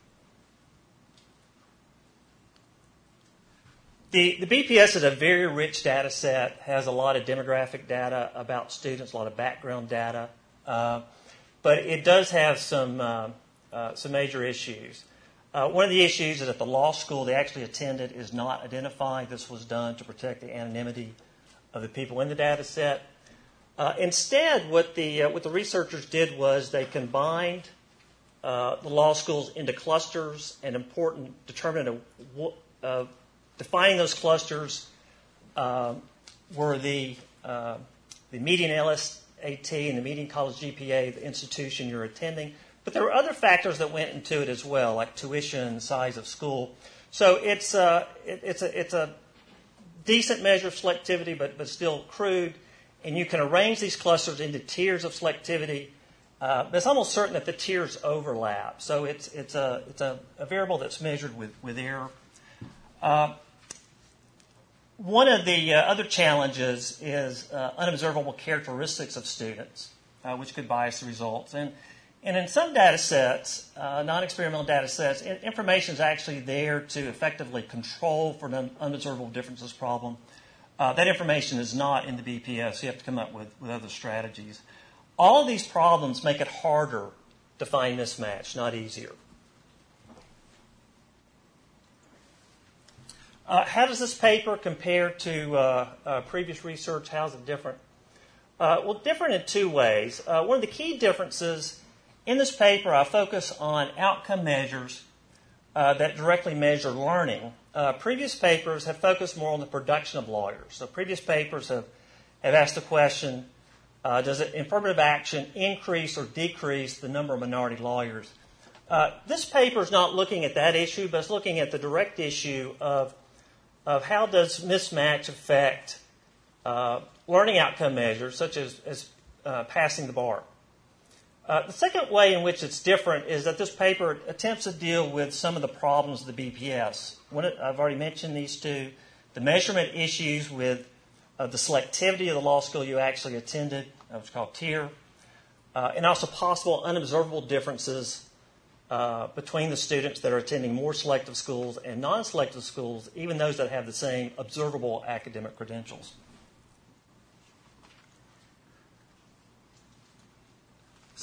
The, the B P S is a very rich data set, has a lot of demographic data about students, a lot of background data, uh, but it does have some, uh, uh, some major issues. Uh, one of the issues is that the law school they actually attended is not identified. This was done to protect the anonymity of the people in the data set. Uh, instead, what the uh, what the researchers did was they combined uh, the law schools into clusters, and important determinant of uh, defining those clusters uh, were the uh, the median L S A T and the median college G P A, the institution you're attending. But there were other factors that went into it as well, like tuition, size of school. So it's uh, it, it's a it's a decent measure of selectivity, but but still crude. And you can arrange these clusters into tiers of selectivity. Uh, but it's almost certain that the tiers overlap. So it's it's a it's a, a variable that's measured with with error. Uh, one of the uh, other challenges is uh, unobservable characteristics of students, uh, which could bias the results. And and in some data sets, uh, non-experimental data sets, information is actually there to effectively control for an unobservable differences problem. Uh, that information is not in the B P S. So you have to come up with, with other strategies. All of these problems make it harder to find mismatch, not easier. Uh, how does this paper compare to uh, uh, previous research? How is it different? Uh, well, different in two ways. Uh, one of the key differences in this paper, I focus on outcome measures uh, that directly measure learning. Uh, previous papers have focused more on the production of lawyers. So previous papers have, have asked the question, uh, does it, affirmative action increase or decrease the number of minority lawyers? Uh, this paper is not looking at that issue, but it's looking at the direct issue of, of how does mismatch affect uh, learning outcome measures, such as, as uh, passing the bar. Uh, the second way in which it's different is that this paper attempts to deal with some of the problems of the B P S. One, I've already mentioned these two. The measurement issues with uh, the selectivity of the law school you actually attended, what's called tier, uh, and also possible unobservable differences uh, between the students that are attending more selective schools and non-selective schools, even those that have the same observable academic credentials.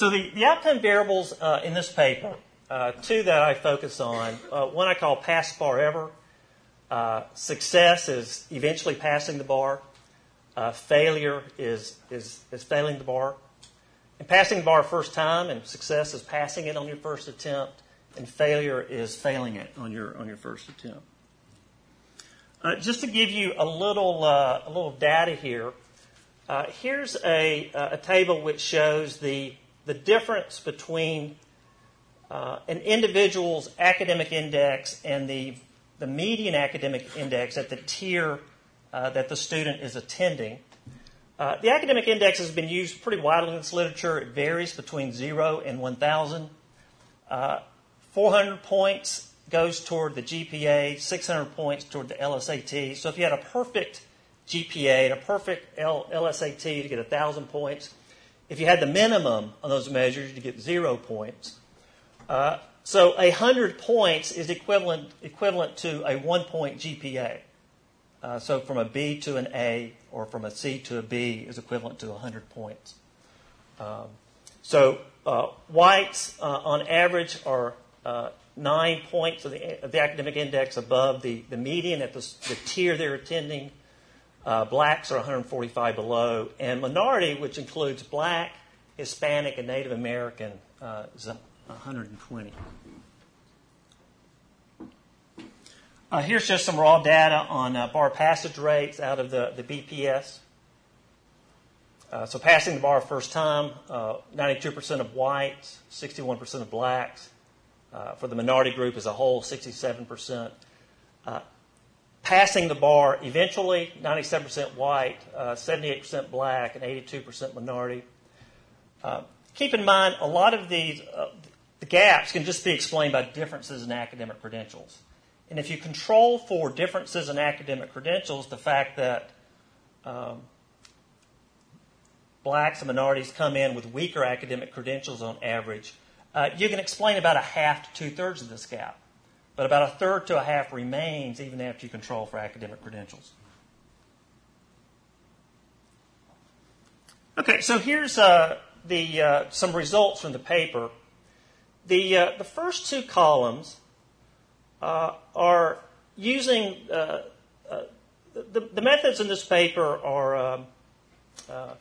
So the, the outcome variables uh, in this paper, uh, two that I focus on, uh, one I call pass bar ever. Uh, success is eventually passing the bar. Uh, failure is, is, is failing the bar. And passing the bar first time, and success is passing it on your first attempt, and failure is failing it on your on your first attempt. Uh, just to give you a little uh, a little data here, uh, here's a a table which shows the the difference between uh, an individual's academic index and the the median academic index at the tier uh, that the student is attending. Uh, the academic index has been used pretty widely in this literature. It varies between zero and one thousand. Uh, four hundred points goes toward the G P A, six hundred points toward the L S A T. So if you had a perfect G P A and a perfect L- LSAT to get one thousand points, if you had the minimum on those measures, you get zero points. Uh, so one hundred points is equivalent equivalent to a one-point G P A. Uh, so from a B to an A or from a C to a B is equivalent to one hundred points. Um, so uh, whites, uh, on average, are uh, nine points of the, of the academic index above the, the median at the, the tier they're attending. Uh, blacks are one hundred forty-five below. And minority, which includes black, Hispanic, and Native American, uh, is one hundred twenty. Uh, here's just some raw data on uh, bar passage rates out of the, the B P S. Uh, so passing the bar first time, uh, ninety-two percent of whites, sixty-one percent of blacks. Uh, for the minority group as a whole, sixty-seven percent. Uh, passing the bar eventually, ninety-seven percent white, uh, seventy-eight percent black, and eighty-two percent minority. Uh, keep in mind, a lot of these, uh, the gaps can just be explained by differences in academic credentials. And if you control for differences in academic credentials, the fact that um, blacks and minorities come in with weaker academic credentials on average, uh, you can explain about a half to two-thirds of this gap. But about a third to a half remains even after you control for academic credentials. Okay, so here's uh, the uh, some results from the paper. The, uh, the first two columns Uh, are using uh, uh, the, the methods in this paper are um, uh,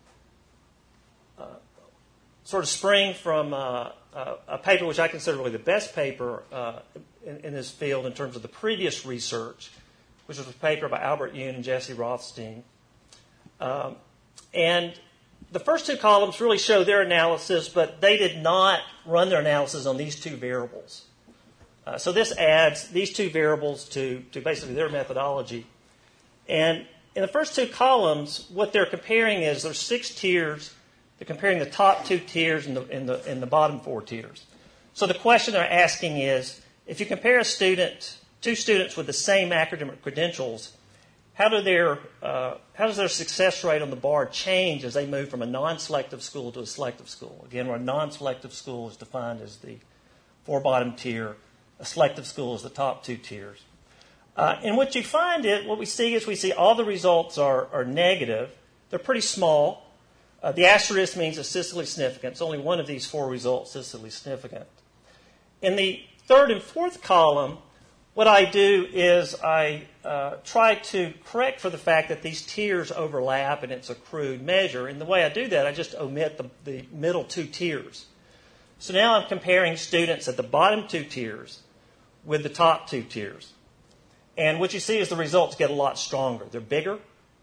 uh, sort of spring from uh, uh, a paper which I consider really the best paper uh, in, in this field in terms of the previous research, which was a paper by Albert Yoon and Jesse Rothstein. Um, and the first two columns really show their analysis, but they did not run their analysis on these two variables. Uh, so this adds these two variables to, to basically their methodology. And in the first two columns, what they're comparing is there's six tiers. They're comparing the top two tiers and the, and the, and the bottom four tiers. So the question they're asking is, if you compare a student, two students with the same academic credentials, how do their uh, how does their success rate on the bar change as they move from a non-selective school to a selective school? Again, where a non-selective school is defined as the four bottom tier. A selective school is the top two tiers. Uh, and what you find is, what we see is we see all the results are, are negative. They're pretty small. Uh, the asterisk means it's statistically significant. It's only one of these four results statistically significant. In the third and fourth column, what I do is I uh, try to correct for the fact that these tiers overlap and it's a crude measure. And the way I do that, I just omit the, the middle two tiers. So now I'm comparing students at the bottom two tiers with the top two tiers. And what you see is the results get a lot stronger. They're bigger.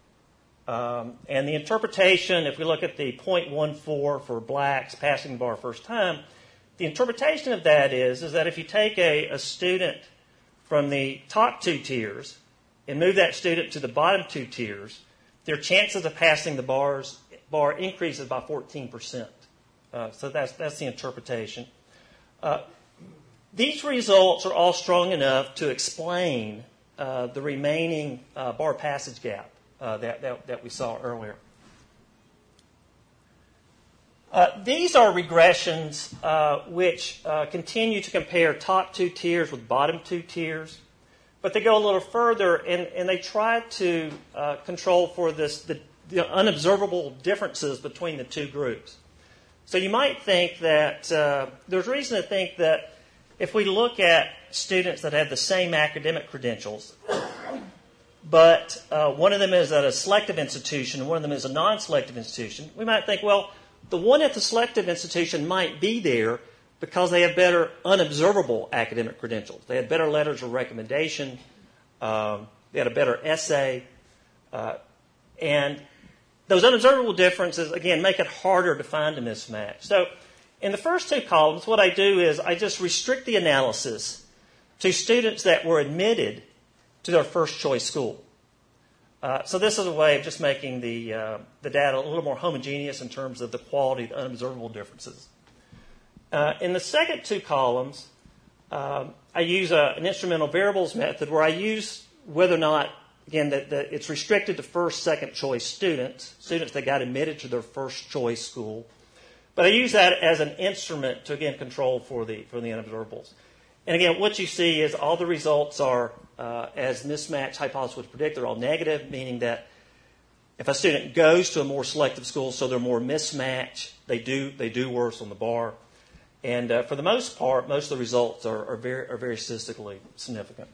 Um, and the interpretation, if we look at the zero point one four for blacks passing the bar first time, the interpretation of that is, is that if you take a, a student from the top two tiers and move that student to the bottom two tiers, their chances of passing the bars, bar increases by fourteen percent. Uh, so that's, that's the interpretation. Uh, these results are all strong enough to explain uh, the remaining uh, bar passage gap uh, that, that, that we saw earlier. Uh, these are regressions uh, which uh, continue to compare top two tiers with bottom two tiers, but they go a little further and, and they try to uh, control for this, the, the unobservable differences between the two groups. So you might think that uh, there's reason to think that if we look at students that have the same academic credentials, but uh, one of them is at a selective institution and one of them is a non-selective institution, we might think, well, the one at the selective institution might be there because they have better unobservable academic credentials. They had better letters of recommendation. Um, they had a better essay. Uh, and those unobservable differences, again, make it harder to find a mismatch. So in the first two columns, what I do is I just restrict the analysis to students that were admitted to their first choice school. Uh, so this is a way of just making the, uh, the data a little more homogeneous in terms of the quality of the unobservable differences. Uh, in the second two columns, um, I use a, an instrumental variables method where I use whether or not, again, that it's restricted to first, second choice students, students that got admitted to their first choice school. But I use that as an instrument to, again, control for the, for the unobservables. And again, what you see is all the results are, uh, as mismatch hypothesis would predict, they're all negative, meaning that if a student goes to a more selective school, so they're more mismatched, they do, they do worse on the bar. And uh, for the most part, most of the results are, are, very, are very statistically significant.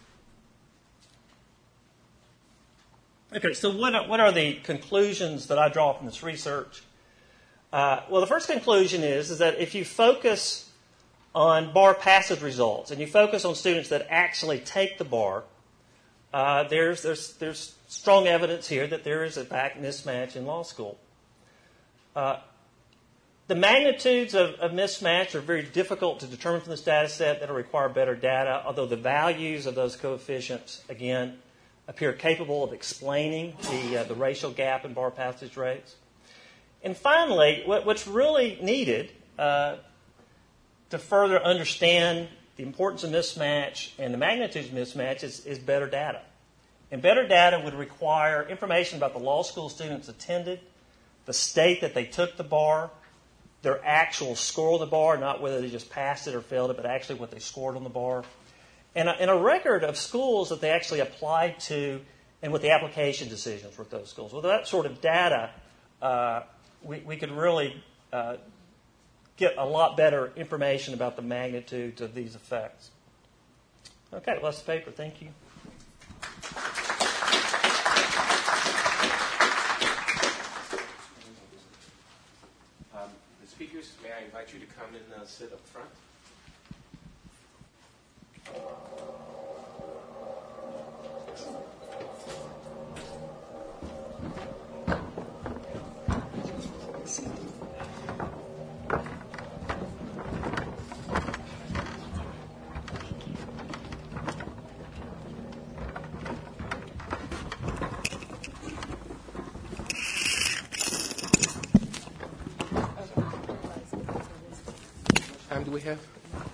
Okay, so what are, what are the conclusions that I draw from this research? Uh, well, the first conclusion is, is that if you focus on bar passage results and you focus on students that actually take the bar, uh, there's, there's, there's strong evidence here that there is, in fact, mismatch in law school. Uh, The magnitudes of, of mismatch are very difficult to determine from this data set. That'll require better data, although the values of those coefficients, again, appear capable of explaining the, uh, the racial gap in bar passage rates. And finally, what, what's really needed uh, to further understand the importance of mismatch and the magnitudes of mismatch is, is better data. And better data would require information about the law school students attended, the state that they took the bar, their actual score on the bar, not whether they just passed it or failed it, but actually what they scored on the bar. And a, and a record of schools that they actually applied to and what the application decisions were at those schools. With that sort of data, uh, we, we could really uh, get a lot better information about the magnitude of these effects. Okay, well, that's the paper. Thank you. Speakers, may I invite you to come and uh, sit up front? Time do we have?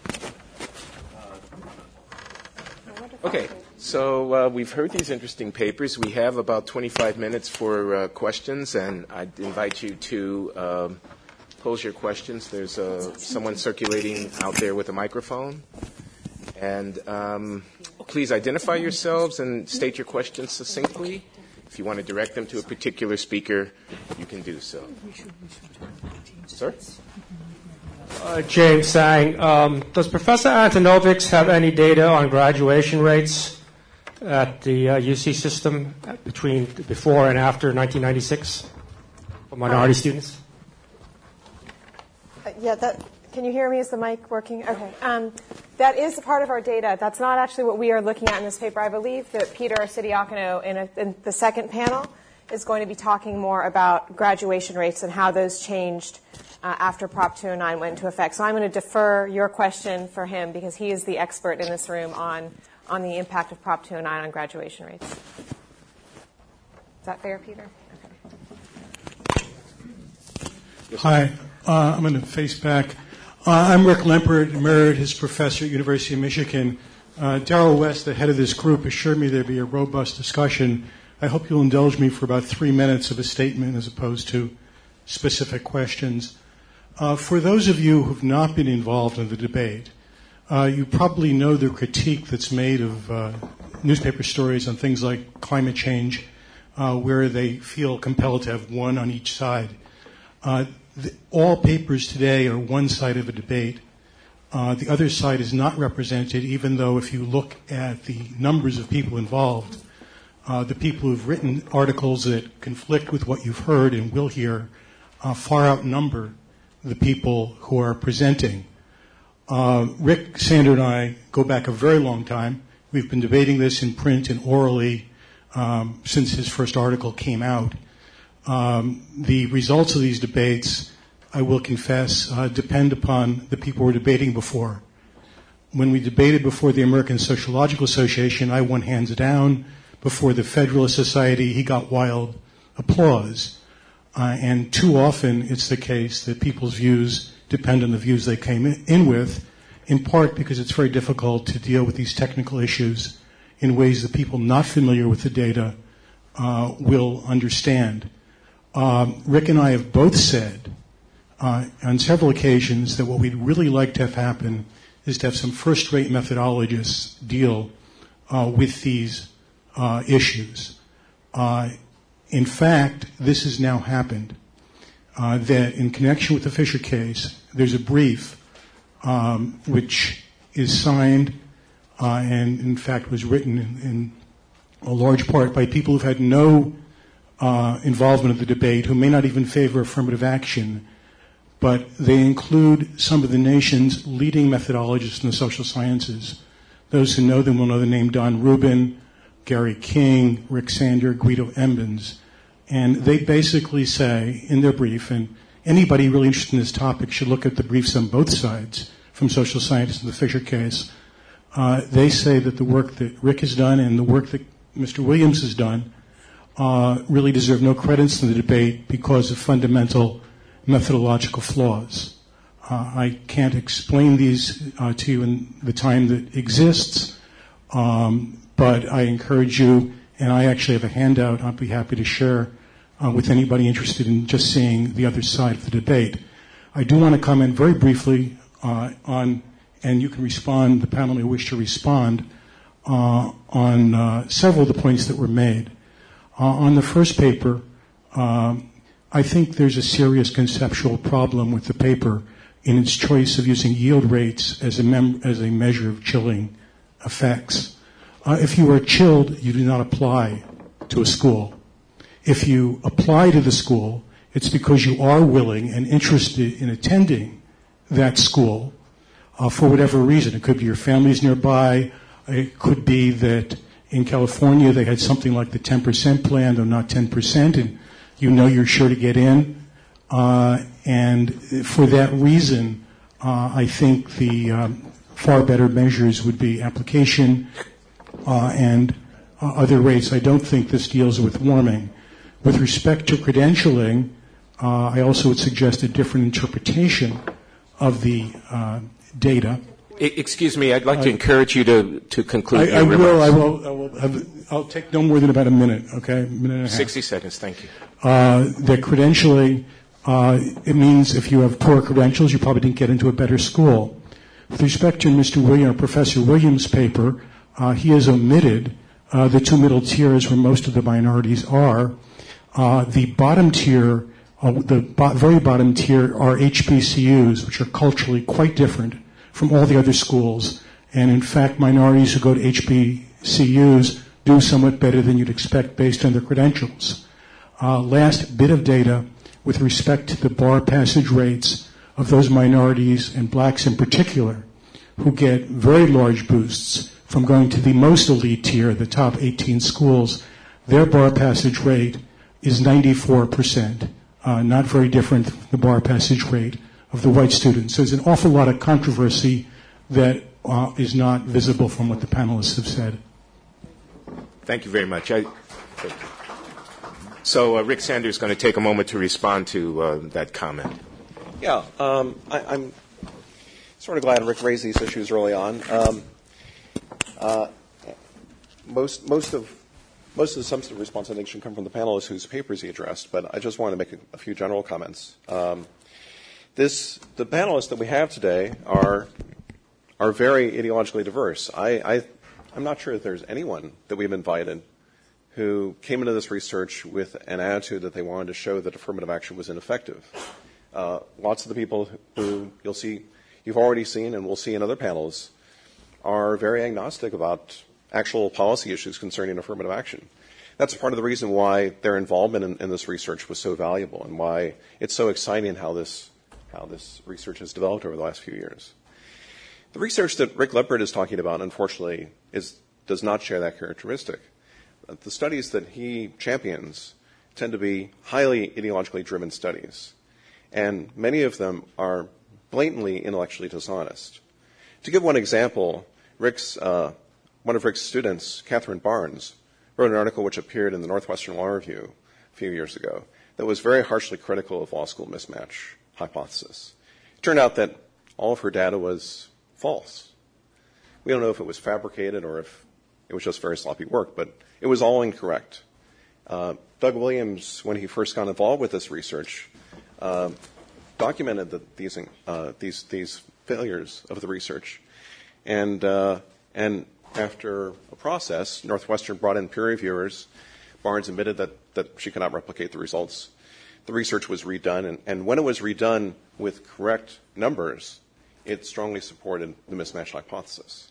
Okay, so uh, we've heard these interesting papers. We have about twenty-five minutes for uh, questions, and I'd invite you to um, pose your questions. There's uh, someone circulating out there with a microphone. And um, please identify yourselves and state your questions succinctly. If you want to direct them to a particular speaker, you can do so. Sir? Uh, James Sang, um, does Professor Antonovics have any data on graduation rates at the uh, U C system between before and after nineteen ninety-six for minority students? Uh, yeah, that, can you hear me? Is the mic working? Okay. Um, that is a part of our data. That's not actually what we are looking at in this paper. I believe that Peter Arcidiacono in, a, in the second panel is going to be talking more about graduation rates and how those changed Uh, after Prop two oh nine went into effect. So I'm going to defer your question for him because he is the expert in this room on, on the impact of Prop two oh nine on graduation rates. Is that fair, Peter? Okay. Hi, uh, I'm going to face back. Uh, I'm Rick Lempert, emeritus professor at University of Michigan. Uh, Darrell West, the head of this group, assured me there'd be a robust discussion. I hope you'll indulge me for about three minutes of a statement as opposed to specific questions. Uh, for those of you who have not been involved in the debate, uh, you probably know the critique that's made of uh, newspaper stories on things like climate change, uh, where they feel compelled to have one on each side. Uh, the, all papers today are one side of a debate. Uh, the other side is not represented, even though if you look at the numbers of people involved, uh, the people who've written articles that conflict with what you've heard and will hear uh, far outnumber the people who are presenting. Uh, Rick Sander and I go back a very long time. We've been debating this in print and orally um, since his first article came out. Um, the results of these debates, I will confess, uh, depend upon the people we're debating before. When we debated before the American Sociological Association, I won hands down. Before the Federalist Society, he got wild applause. Uh, and too often it's the case that people's views depend on the views they came in with, in part because it's very difficult to deal with these technical issues in ways that people not familiar with the data uh, will understand. Um, Rick and I have both said uh, on several occasions that what we'd really like to have happen is to have some first-rate methodologists deal uh, with these uh, issues. Uh, in fact, this has now happened. Uh, that in connection with the Fisher case, there's a brief um, which is signed uh, and, in fact, was written in, in a large part by people who've had no uh, involvement in the debate, who may not even favor affirmative action, but they include some of the nation's leading methodologists in the social sciences. Those who know them will know the name Don Rubin, Gary King, Rick Sander, Guido Embens. And they basically say in their brief, and anybody really interested in this topic should look at the briefs on both sides, from social scientists in the Fisher case. Uh, they say that the work that Rick has done and the work that Mister Williams has done uh, really deserve no credence in the debate because of fundamental methodological flaws. Uh, I can't explain these uh, to you in the time that exists, um, but I encourage you, and I actually have a handout I'll be happy to share uh, with anybody interested in just seeing the other side of the debate. I do want to comment very briefly uh, on, and you can respond, the panel may wish to respond, uh, on uh, several of the points that were made. Uh, on the first paper, um, I think there's a serious conceptual problem with the paper in its choice of using yield rates as a, mem- as a measure of chilling effects. Uh, if you are chilled, you do not apply to a school. If you apply to the school, it's because you are willing and interested in attending that school uh, for whatever reason. It could be your family's nearby. It could be that in California they had something like the ten percent plan, though not ten percent, and you know you're sure to get in. Uh, and for that reason, uh, I think the um, far better measures would be application uh, and uh, other rates. I don't think this deals with warming. With respect to credentialing, uh, I also would suggest a different interpretation of the uh, data. Excuse me, I'd like to uh, encourage you to, to conclude I, your I remarks. will, I will, I will have, I'll take no more than about a minute, okay? A minute and a half. sixty seconds, thank you. Uh, that credentialing, uh, it means if you have poor credentials, you probably didn't get into a better school. With respect to Mister Williams, Professor Williams' paper, uh, he has omitted uh, the two middle tiers where most of the minorities are. Uh, the bottom tier, uh, the bo- very bottom tier are H B C Us, which are culturally quite different from all the other schools. And in fact, minorities who go to H B C Us do somewhat better than you'd expect based on their credentials. Uh, last bit of data with respect to the bar passage rates of those minorities and blacks in particular who get very large boosts from going to the most elite tier, the top eighteen schools. Their bar passage rate is ninety-four percent, uh, not very different from the bar passage rate of the white students. So there's an awful lot of controversy that uh, is not visible from what the panelists have said. Thank you very much. I, so uh, Rick Sander is going to take a moment to respond to uh, that comment. Yeah, um, I, I'm sort of glad Rick raised these issues early on. Um, uh, most most of most of the substantive response, I think, should come from the panelists whose papers he addressed. But I just wanted to make a, a few general comments. Um, this the panelists that we have today are are very ideologically diverse. I, I I'm not sure that there's anyone that we've invited who came into this research with an attitude that they wanted to show that affirmative action was ineffective. Uh, lots of the people who you'll see, you've already seen and we'll see in other panels, are very agnostic about actual policy issues concerning affirmative action. That's part of the reason why their involvement in, in this research was so valuable and why it's so exciting how this, how this research has developed over the last few years. The research that Rick Leppert is talking about, unfortunately, is, does not share that characteristic. The studies that he champions tend to be highly ideologically driven studies, and many of them are blatantly intellectually dishonest. To give one example, Rick's, uh, one of Rick's students, Catherine Barnes, wrote an article which appeared in the Northwestern Law Review a few years ago that was very harshly critical of law school mismatch hypothesis. It turned out that all of her data was false. We don't know if it was fabricated or if it was just very sloppy work, but it was all incorrect. Uh, Doug Williams, when he first got involved with this research, uh, documented the, these, uh, these, these failures of the research. And, uh, and after a process, Northwestern brought in peer reviewers. Barnes admitted that, that she could not replicate the results. The research was redone, and, and when it was redone with correct numbers, it strongly supported the mismatch hypothesis.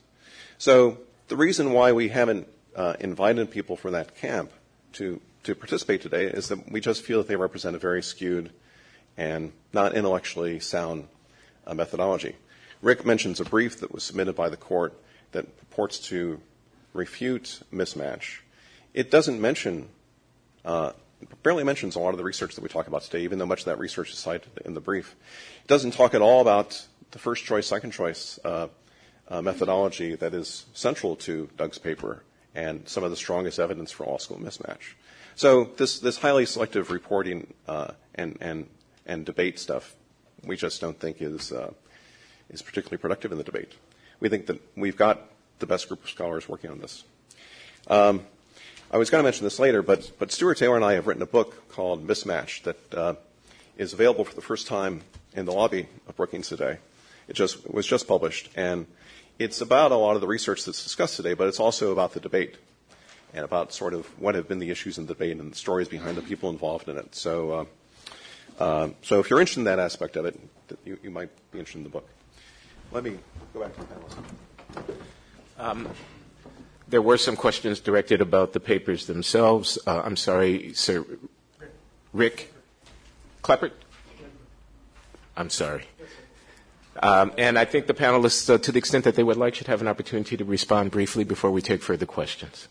So the reason why we haven't uh, invited people from that camp to, to participate today is that we just feel that they represent a very skewed and not intellectually sound uh, methodology. Rick mentions a brief that was submitted by the court that purports to refute mismatch. It doesn't mention, uh, barely mentions a lot of the research that we talk about today, even though much of that research is cited in the brief. It doesn't talk at all about the first choice, second choice uh, uh, methodology that is central to Doug's paper and some of the strongest evidence for law school mismatch. So this, this highly selective reporting uh, and, and, and debate stuff, we just don't think is, uh, is particularly productive in the debate. We think that we've got the best group of scholars working on this. Um, I was going to mention this later, but, but Stuart Taylor and I have written a book called Mismatch that uh, is available for the first time in the lobby of Brookings today. It just it was just published, and it's about a lot of the research that's discussed today, but it's also about the debate and about sort of what have been the issues in the debate and the stories behind the people involved in it. So, uh, uh, so if you're interested in that aspect of it, you, you might be interested in the book. Let me go back to the panelists. Um, there were some questions directed about the papers themselves. Uh, I'm sorry, Sir Rick Kleppert? I'm sorry. Um, and I think the panelists, uh, to the extent that they would like, should have an opportunity to respond briefly before we take further questions.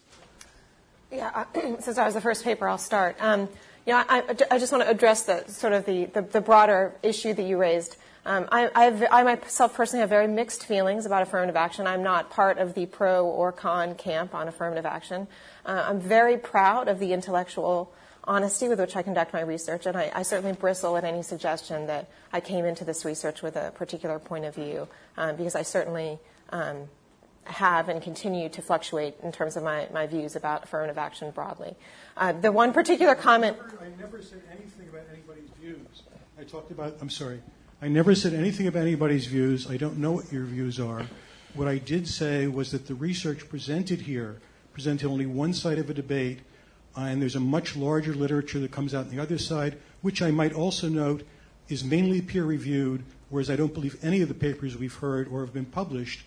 Yeah, uh, since I was the first paper, I'll start. Um, you know, I, I just want to address the sort of the, the, the broader issue that you raised. Um, I, I've, I myself personally have very mixed feelings about affirmative action. I'm not part of the pro or con camp on affirmative action. Uh, I'm very proud of the intellectual honesty with which I conduct my research, and I, I certainly bristle at any suggestion that I came into this research with a particular point of view, um, because I certainly um, have and continue to fluctuate in terms of my, my views about affirmative action broadly. Uh, the one particular comment... I never, I never said anything about anybody's views. I talked about... I'm sorry. I never said anything about anybody's views. I don't know what your views are. What I did say was that the research presented here presented only one side of a debate, uh, and there's a much larger literature that comes out on the other side, which I might also note is mainly peer-reviewed, whereas I don't believe any of the papers we've heard or have been published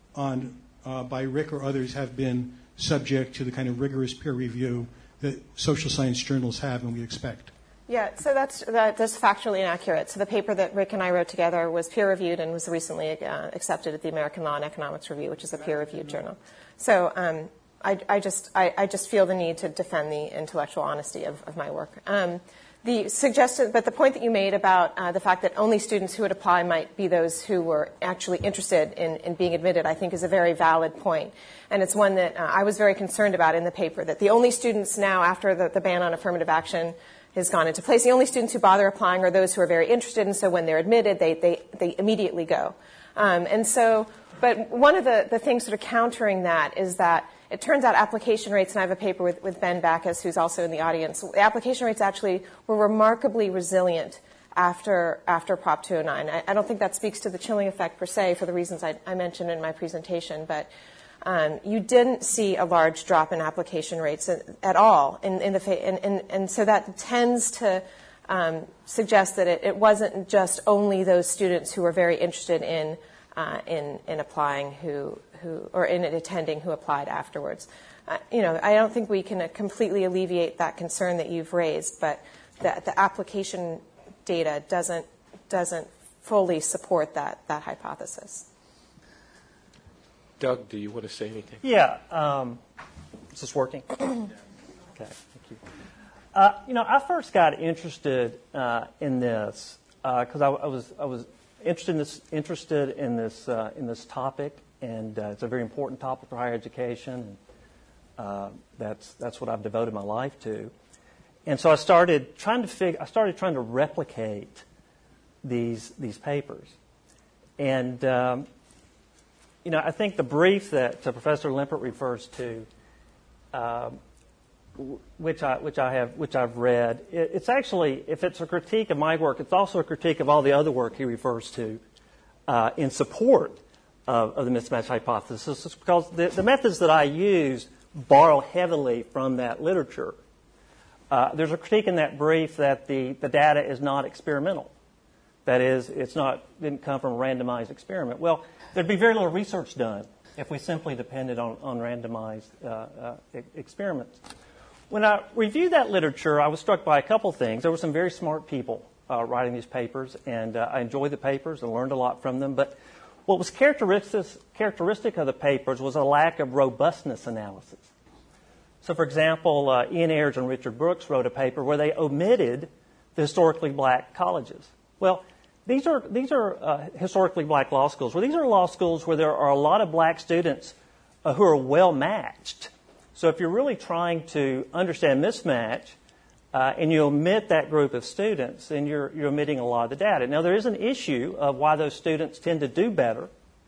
on uh, by Rick or others have been subject to the kind of rigorous peer review that social science journals have and we expect. Yeah, so that's, that, that's factually inaccurate. So the paper that Rick and I wrote together was peer-reviewed and was recently uh, accepted at the American Law and Economics Review, which is a peer-reviewed journal. So um, I, I, just, I, I just feel the need to defend the intellectual honesty of, of my work. Um, the suggested, but the point that you made about uh, the fact that only students who would apply might be those who were actually interested in, in being admitted, I think is a very valid point. And it's one that uh, I was very concerned about in the paper, that the only students now, after the, the ban on affirmative action has gone into place, the only students who bother applying are those who are very interested, and so when they're admitted, they, they, they immediately go. Um, and so, but one of the, the things sort of countering that is that it turns out application rates, and I have a paper with, with Ben Backus, who's also in the audience, the application rates actually were remarkably resilient after, after Prop two oh nine. I, I don't think that speaks to the chilling effect per se for the reasons I, I mentioned in my presentation, but Um, you didn't see a large drop in application rates at, at all, in, in the fa- and, and, and so that tends to um, suggests that it, it wasn't just only those students who were very interested in uh, in, in applying who who or in attending who applied afterwards. Uh, you know, I don't think we can uh, completely alleviate that concern that you've raised, but the, the application data doesn't doesn't fully support that that hypothesis. Doug, do you want to say anything? Yeah. Um, is this working? Okay, thank you. Uh, you know, I first got interested uh, in this because uh, I, I was I was interested in this interested in this uh, in this topic, and uh, it's a very important topic for higher education. And, uh, that's that's what I've devoted my life to, and so I started trying to figure. I started trying to replicate these these papers, and um, you know, I think the brief that uh, Professor Limpert refers to. Um, Which I which I have which I've read. It, it's actually, if it's a critique of my work, it's also a critique of all the other work he refers to uh, in support of, of the mismatch hypothesis. It's because the, the methods that I use borrow heavily from that literature. Uh, there's a critique in that brief that the, the data is not experimental. That is, it's not didn't come from a randomized experiment. Well, there'd be very little research done if we simply depended on on randomized uh, uh, experiments. When I reviewed that literature, I was struck by a couple things. There were some very smart people uh, writing these papers, and uh, I enjoyed the papers and learned a lot from them. But what was characteristic, characteristic of the papers was a lack of robustness analysis. So, for example, uh, Ian Ayers and Richard Brooks wrote a paper where they omitted the historically black colleges. Well, these are these are uh, historically black law schools. Well, these are law schools where there are a lot of black students uh, who are well matched. So if you're really trying to understand mismatch uh, and you omit that group of students, then you're, you're omitting a lot of the data. Now, there is an issue of why those students tend to do better.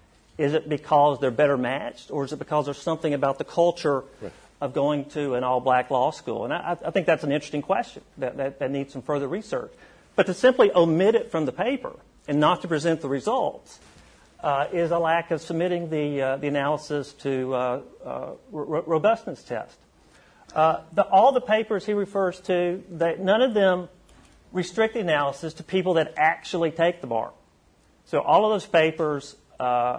Is it because they're better matched, or is it because there's something about the culture right. of going to an all-black law school? And I, I think that's an interesting question that, that, that needs some further research. But to simply omit it from the paper and not to present the results Uh, is a lack of submitting the uh, the analysis to uh, uh, ro- robustness test. Uh, the, all the papers he refers to, they, none of them restrict the analysis to people that actually take the bar. So all of those papers uh,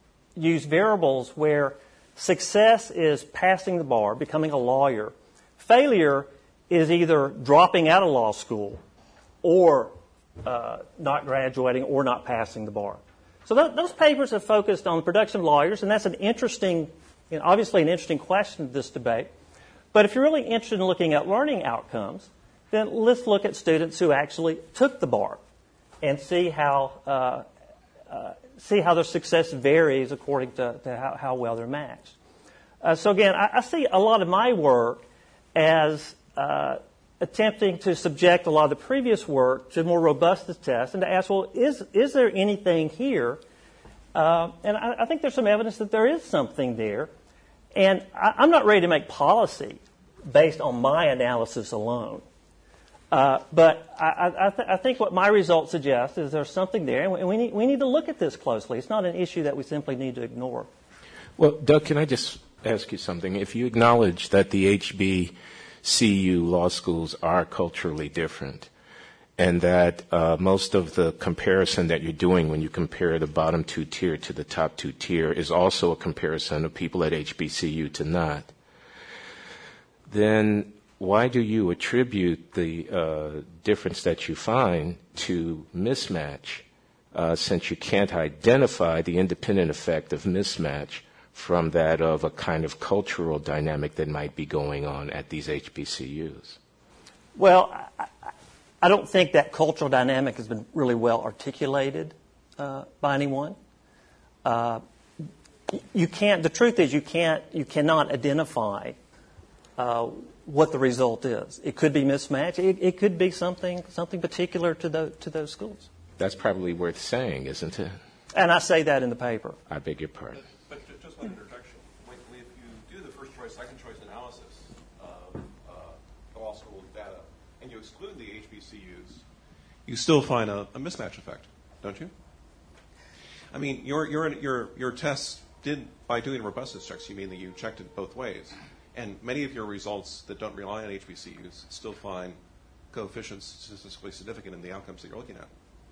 use variables where success is passing the bar, becoming a lawyer. Failure is either dropping out of law school or uh, not graduating or not passing the bar. So th- those papers have focused on the production of lawyers, and that's an interesting, you know, obviously an interesting question to this debate. But if you're really interested in looking at learning outcomes, then let's look at students who actually took the bar and see how uh, uh, see how their success varies according to, to how, how well they're matched. Uh, so again, I, I see a lot of my work as uh, attempting to subject a lot of the previous work to more robustness tests and to ask, well, is is there anything here? Uh, and I, I think there's some evidence that there is something there. And I, I'm not ready to make policy based on my analysis alone. Uh, but I, I, th- I think what my results suggest is there's something there, and we need, we need to look at this closely. It's not an issue that we simply need to ignore. Well, Doug, can I just ask you something? If you acknowledge that the H B C U law schools are culturally different, and that uh, most of the comparison that you're doing when you compare the bottom two tier to the top two tier is also a comparison of people at H B C U to not, then why do you attribute the uh, difference that you find to mismatch uh, since you can't identify the independent effect of mismatch from that of a kind of cultural dynamic that might be going on at these H B C Us? Well, I, I don't think that cultural dynamic has been really well articulated uh, by anyone. Uh, you can't. The truth is, you can't. You cannot identify uh, what the result is. It could be mismatch. It, it could be something something particular to those to those schools. That's probably worth saying, isn't it? And I say that in the paper. I beg your pardon. But, but just one interjection. When, if you do the first choice, second choice analysis of uh, law school data, and you exclude the H B C Us, you still find a, a mismatch effect, don't you? I mean, your your your your tests did, by doing robustness checks, you mean that you checked it both ways, and many of your results that don't rely on H B C Us still find coefficients statistically significant in the outcomes that you're looking at?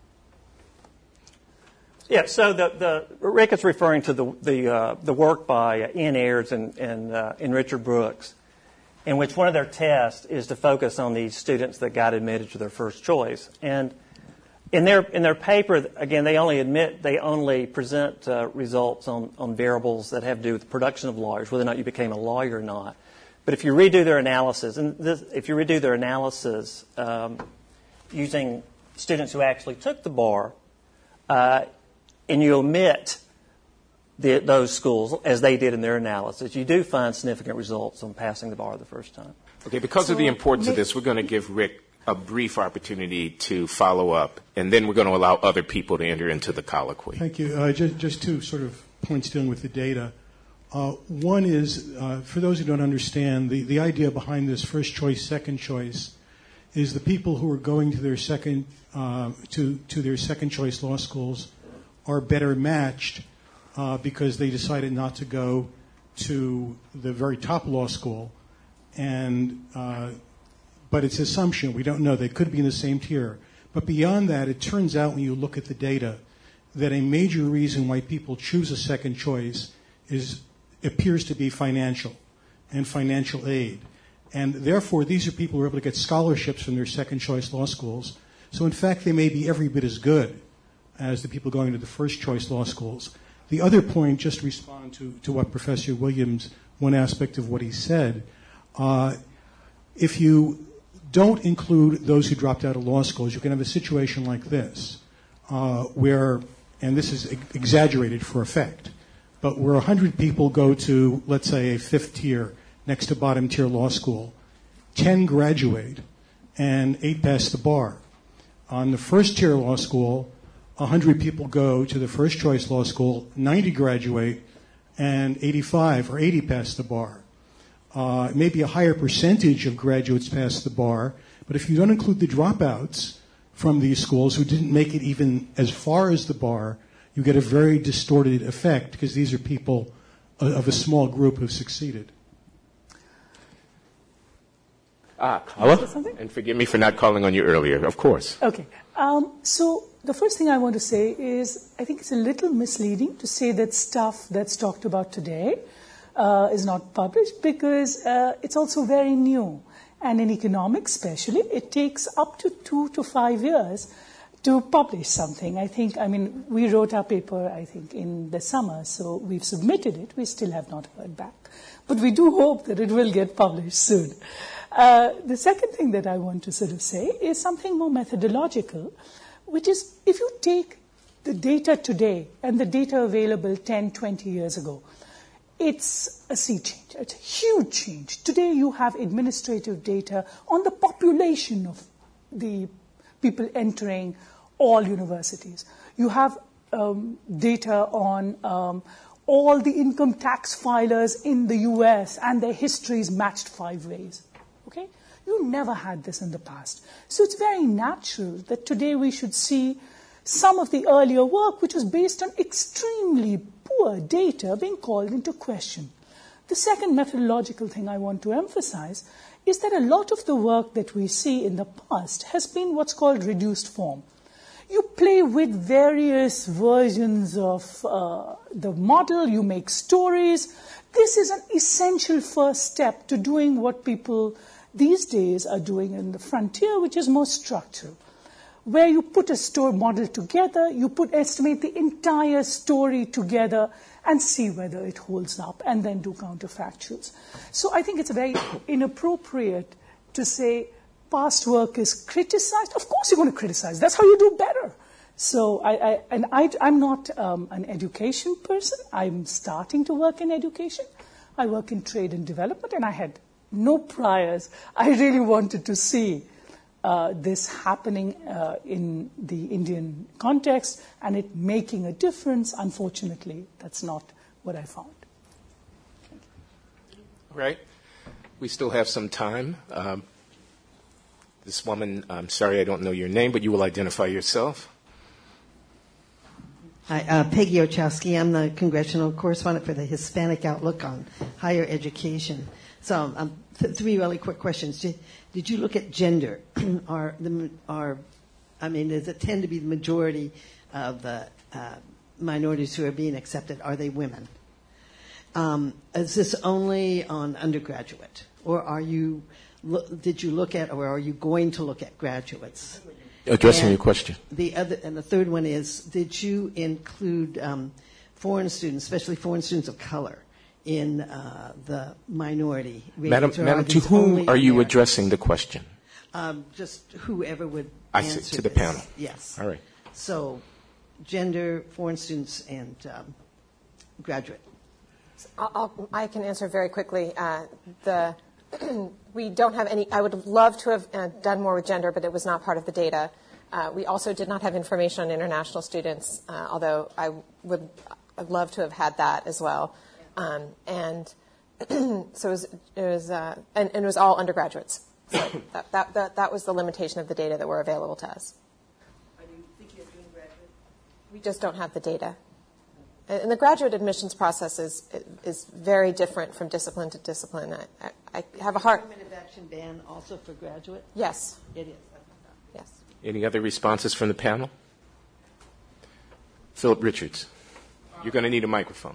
Yeah, so the, the Rick is referring to the the, uh, the work by uh, Ian Ayres and and, uh, and Richard Brooks, in which one of their tests is to focus on these students that got admitted to their first choice. And in their in their paper, again, they only admit they only present uh, results on, on variables that have to do with the production of lawyers, whether or not you became a lawyer or not. But if you redo their analysis, and this, if you redo their analysis um, using students who actually took the bar, uh, and you omit the, those schools, as they did in their analysis, you do find significant results on passing the bar the first time. Okay, because so of the importance of this, we're going to give Rick a brief opportunity to follow up, and then we're going to allow other people to enter into the colloquy. Thank you. Uh, just, just two sort of points dealing with the data. Uh, one is, uh, for those who don't understand, the, the idea behind this first choice, second choice, is the people who are going to their second uh, to to their second choice law schools are better matched uh, because they decided not to go to the very top law school, and uh, but it's assumption. We don't know. They could be in the same tier. But beyond that, it turns out when you look at the data that a major reason why people choose a second choice is appears to be financial and financial aid. And therefore, these are people who are able to get scholarships from their second choice law schools. So in fact, they may be every bit as good as the people going to the first choice law schools. The other point, just to respond to, to what Professor Williams, one aspect of what he said, uh, if you don't include those who dropped out of law schools, you can have a situation like this, uh, where, and this is exaggerated for effect, but where one hundred people go to, let's say, a fifth tier, next to bottom tier law school, ten graduate, and eight pass the bar. On the first tier law school, one hundred people go to the first choice law school, ninety graduate, and eighty-five or eighty pass the bar. Uh, maybe a higher percentage of graduates pass the bar, but if you don't include the dropouts from these schools who didn't make it even as far as the bar, you get a very distorted effect because these are people of a small group who've succeeded. Ah, Carla? And forgive me for not calling on you earlier, of course. Okay. Um, so the first thing I want to say is I think it's a little misleading to say that stuff that's talked about today uh, is not published because uh, it's also very new. And in economics especially, it takes up to two to five years to publish something. I think, I mean, we wrote our paper, I think, in the summer, so we've submitted it. We still have not heard back. But we do hope that it will get published soon. Uh, the second thing that I want to sort of say is something more methodological, which is if you take the data today and the data available ten, twenty years ago, it's a sea change. It's a huge change. Today you have administrative data on the population of the people entering all universities. You have um, data on um, all the income tax filers in the U S and their histories matched five ways. Okay? You never had this in the past. So it's very natural that today we should see some of the earlier work, which was based on extremely poor data, being called into question. The second methodological thing I want to emphasize is that a lot of the work that we see in the past has been what's called reduced form. You play with various versions of uh, the model, you make stories. This is an essential first step to doing what people these days are doing in the frontier, which is more structural, where you put a story model together, you put estimate the entire story together and see whether it holds up, and then do counterfactuals. So I think it's very inappropriate to say past work is criticized. Of course you're going to criticize. That's how you do better. So I, I and I, I'm not um, an education person. I'm starting to work in education. I work in trade and development, and I had no priors. I really wanted to see uh, this happening uh, in the Indian context and it making a difference. Unfortunately, that's not what I found. All right. We still have some time. Um, this woman, I'm sorry I don't know your name, but you will identify yourself. Hi, uh, Peggy Ochowski. I'm the congressional correspondent for the Hispanic Outlook on Higher Education. So um, th- three really quick questions. Did, did you look at gender? are the are, I mean, does it tend to be the majority of the uh, minorities who are being accepted? Are they women? Um, is this only on undergraduate, or are you? Lo- did you look at, or are you going to look at graduates? Addressing and your question. The other, and the third one is: did you include um, foreign students, especially foreign students of color, in uh, the minority ratings? Madam, Madam to whom are you Americans? Addressing the question? Um, just whoever would I answer see, to the this. panel. Yes. All right. So, gender, foreign students, and um, graduate. I'll, I'll, I can answer very quickly. Uh, the we don't have any. I would love to have uh, done more with gender, but it was not part of the data. Uh, we also did not have information on international students, uh, although I would I'd love to have had that as well. Um, and so it was, it was uh, and, and it was all undergraduates. So that, that, that, that was the limitation of the data that were available to us. Are you thinking of doing graduate? We just don't have the data. And the graduate admissions process is is very different from discipline to discipline. I, I, I have a hard... Affirmative action ban also for graduate? Yes. It is. Yes. Any other responses from the panel? Philip Richards. You're going to need a microphone.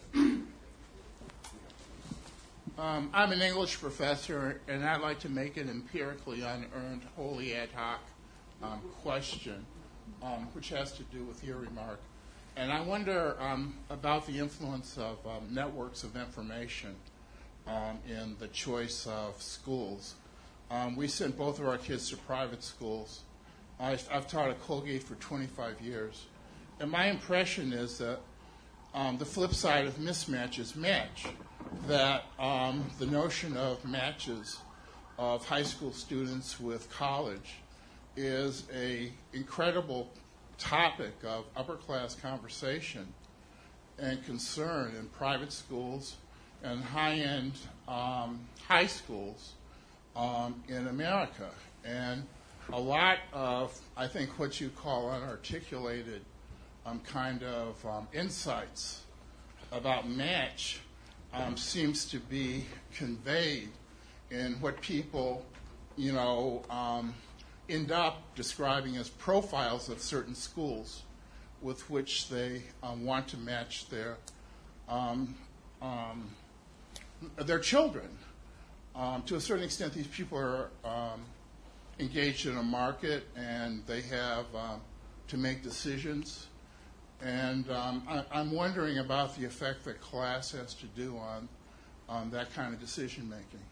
Um, I'm an English professor, and I'd like to make an empirically unearned, wholly ad hoc um, question, um, which has to do with your remark. And I wonder um, about the influence of um, networks of information um, in the choice of schools. Um, we sent both of our kids to private schools. I've, I've taught at Colgate for twenty-five years. And my impression is that um, the flip side of mismatch is match, that um, the notion of matches of high school students with college is a incredible topic of upper-class conversation and concern in private schools and high-end um, high schools um, in America. And a lot of, I think, what you call unarticulated um, kind of um, insights about match um, seems to be conveyed in what people, you know, um, end up describing as profiles of certain schools with which they um, want to match their um, um, their children. Um, to a certain extent, these people are um, engaged in a market, and they have um, to make decisions. And um, I, I'm wondering about the effect that class has to do on, on that kind of decision making.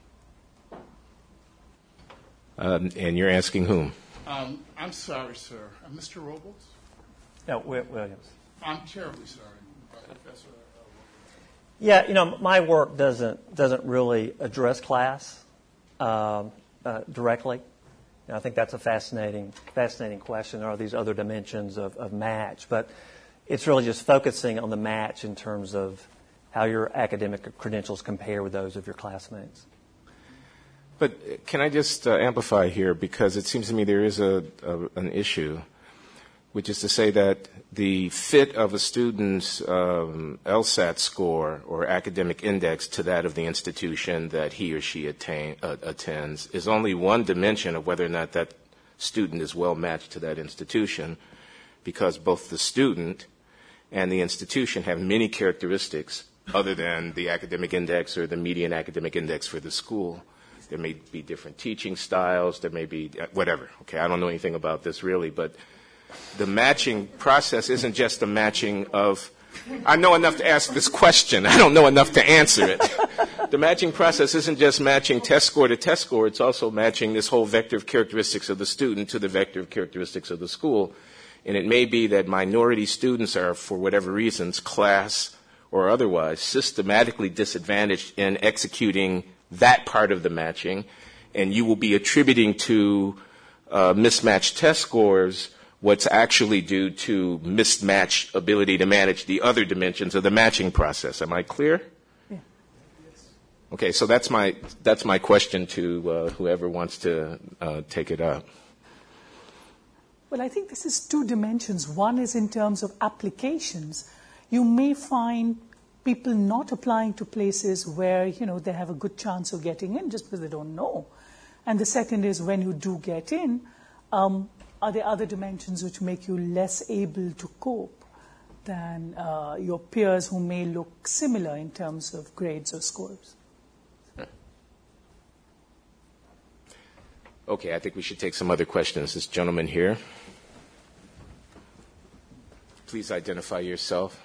Um, and you're asking whom? Um, I'm sorry, sir. Uh, Mister Robles? No, Williams. I'm terribly sorry, Professor. Yeah, you know, my work doesn't doesn't really address class um, uh, directly. And I think that's a fascinating fascinating question. There are these other dimensions of, of match, but it's really just focusing on the match in terms of how your academic credentials compare with those of your classmates. But can I just uh, amplify here, because it seems to me there is a, a an issue, which is to say that the fit of a student's um, LSAT score or academic index to that of the institution that he or she attain, uh, attends is only one dimension of whether or not that student is well matched to that institution, because both the student and the institution have many characteristics other than the academic index or the median academic index for the school. There may be different teaching styles. There may be whatever. Okay, I don't know anything about this really, but the matching process isn't just the matching of, I know enough to ask this question. I don't know enough to answer it. The matching process isn't just matching test score to test score. It's also matching this whole vector of characteristics of the student to the vector of characteristics of the school. And it may be that minority students are, for whatever reasons, class or otherwise, systematically disadvantaged in executing that part of the matching, and you will be attributing to uh, mismatched test scores what's actually due to mismatched ability to manage the other dimensions of the matching process. Am I clear? Yeah. Okay, so that's my that's my question to uh, whoever wants to uh, take it up. Well, I think this is two dimensions. One is in terms of applications. You may find people not applying to places where, you know, they have a good chance of getting in just because they don't know. And the second is when you do get in, um, are there other dimensions which make you less able to cope than uh, your peers who may look similar in terms of grades or scores? Okay, I think we should take some other questions. This gentleman here. Please identify yourself.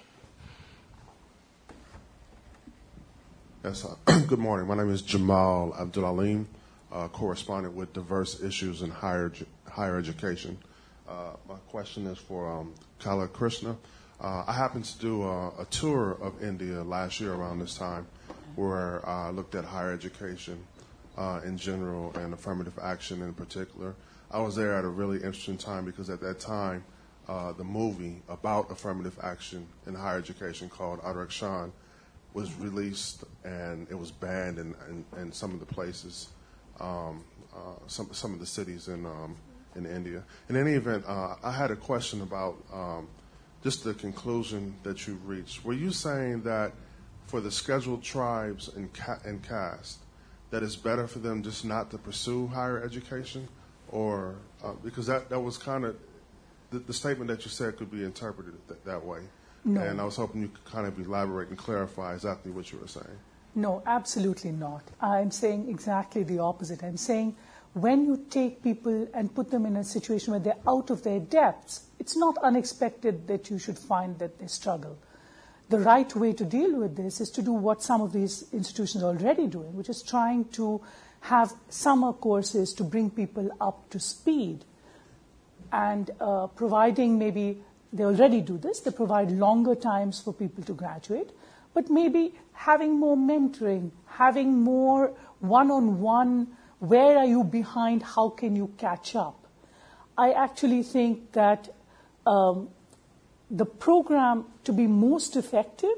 Yes, uh, good morning. My name is Jamal Abdul-Alim, uh, correspondent with Diverse Issues in Higher Higher Education. Uh, my question is for um, Kala Krishna. Uh, I happened to do a, a tour of India last year around this time where I looked at higher education uh, in general and affirmative action in particular. I was there at a really interesting time because at that time, uh, the movie about affirmative action in higher education called Aarakshan was released, and it was banned in, in, in some of the places, um, uh, some some of the cities in um, in India. In any event, uh, I had a question about um, just the conclusion that you reached. Were you saying that for the scheduled tribes and ca- and caste, that it's better for them just not to pursue higher education, or uh, because that that was kind of the, the statement that you said could be interpreted th- that way? No. And I was hoping you could kind of elaborate and clarify exactly what you were saying. No, absolutely not. I'm saying exactly the opposite. I'm saying when you take people and put them in a situation where they're out of their depths, it's not unexpected that you should find that they struggle. The right way to deal with this is to do what some of these institutions are already doing, which is trying to have summer courses to bring people up to speed and uh, providing maybe. They already do this. They provide longer times for people to graduate, but maybe having more mentoring, having more one-on-one, where are you behind, how can you catch up? I actually think that um, the program, to be most effective,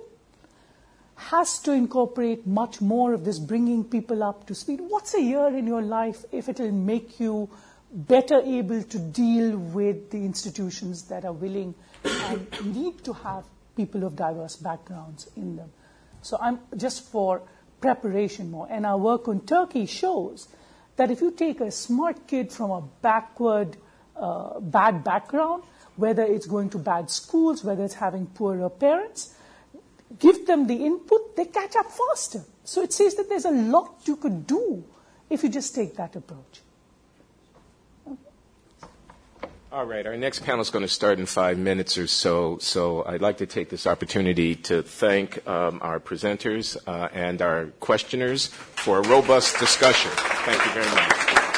has to incorporate much more of this bringing people up to speed. What's a year in your life if it will make you better able to deal with the institutions that are willing and need to have people of diverse backgrounds in them. So I'm just for preparation more. And our work on Turkey shows that if you take a smart kid from a backward, uh, bad background, whether it's going to bad schools, whether it's having poorer parents, give them the input, they catch up faster. So it says that there's a lot you could do if you just take that approach. All right, our next panel is going to start in five minutes or so, so I'd like to take this opportunity to thank um, our presenters uh, and our questioners for a robust discussion. Thank you very much.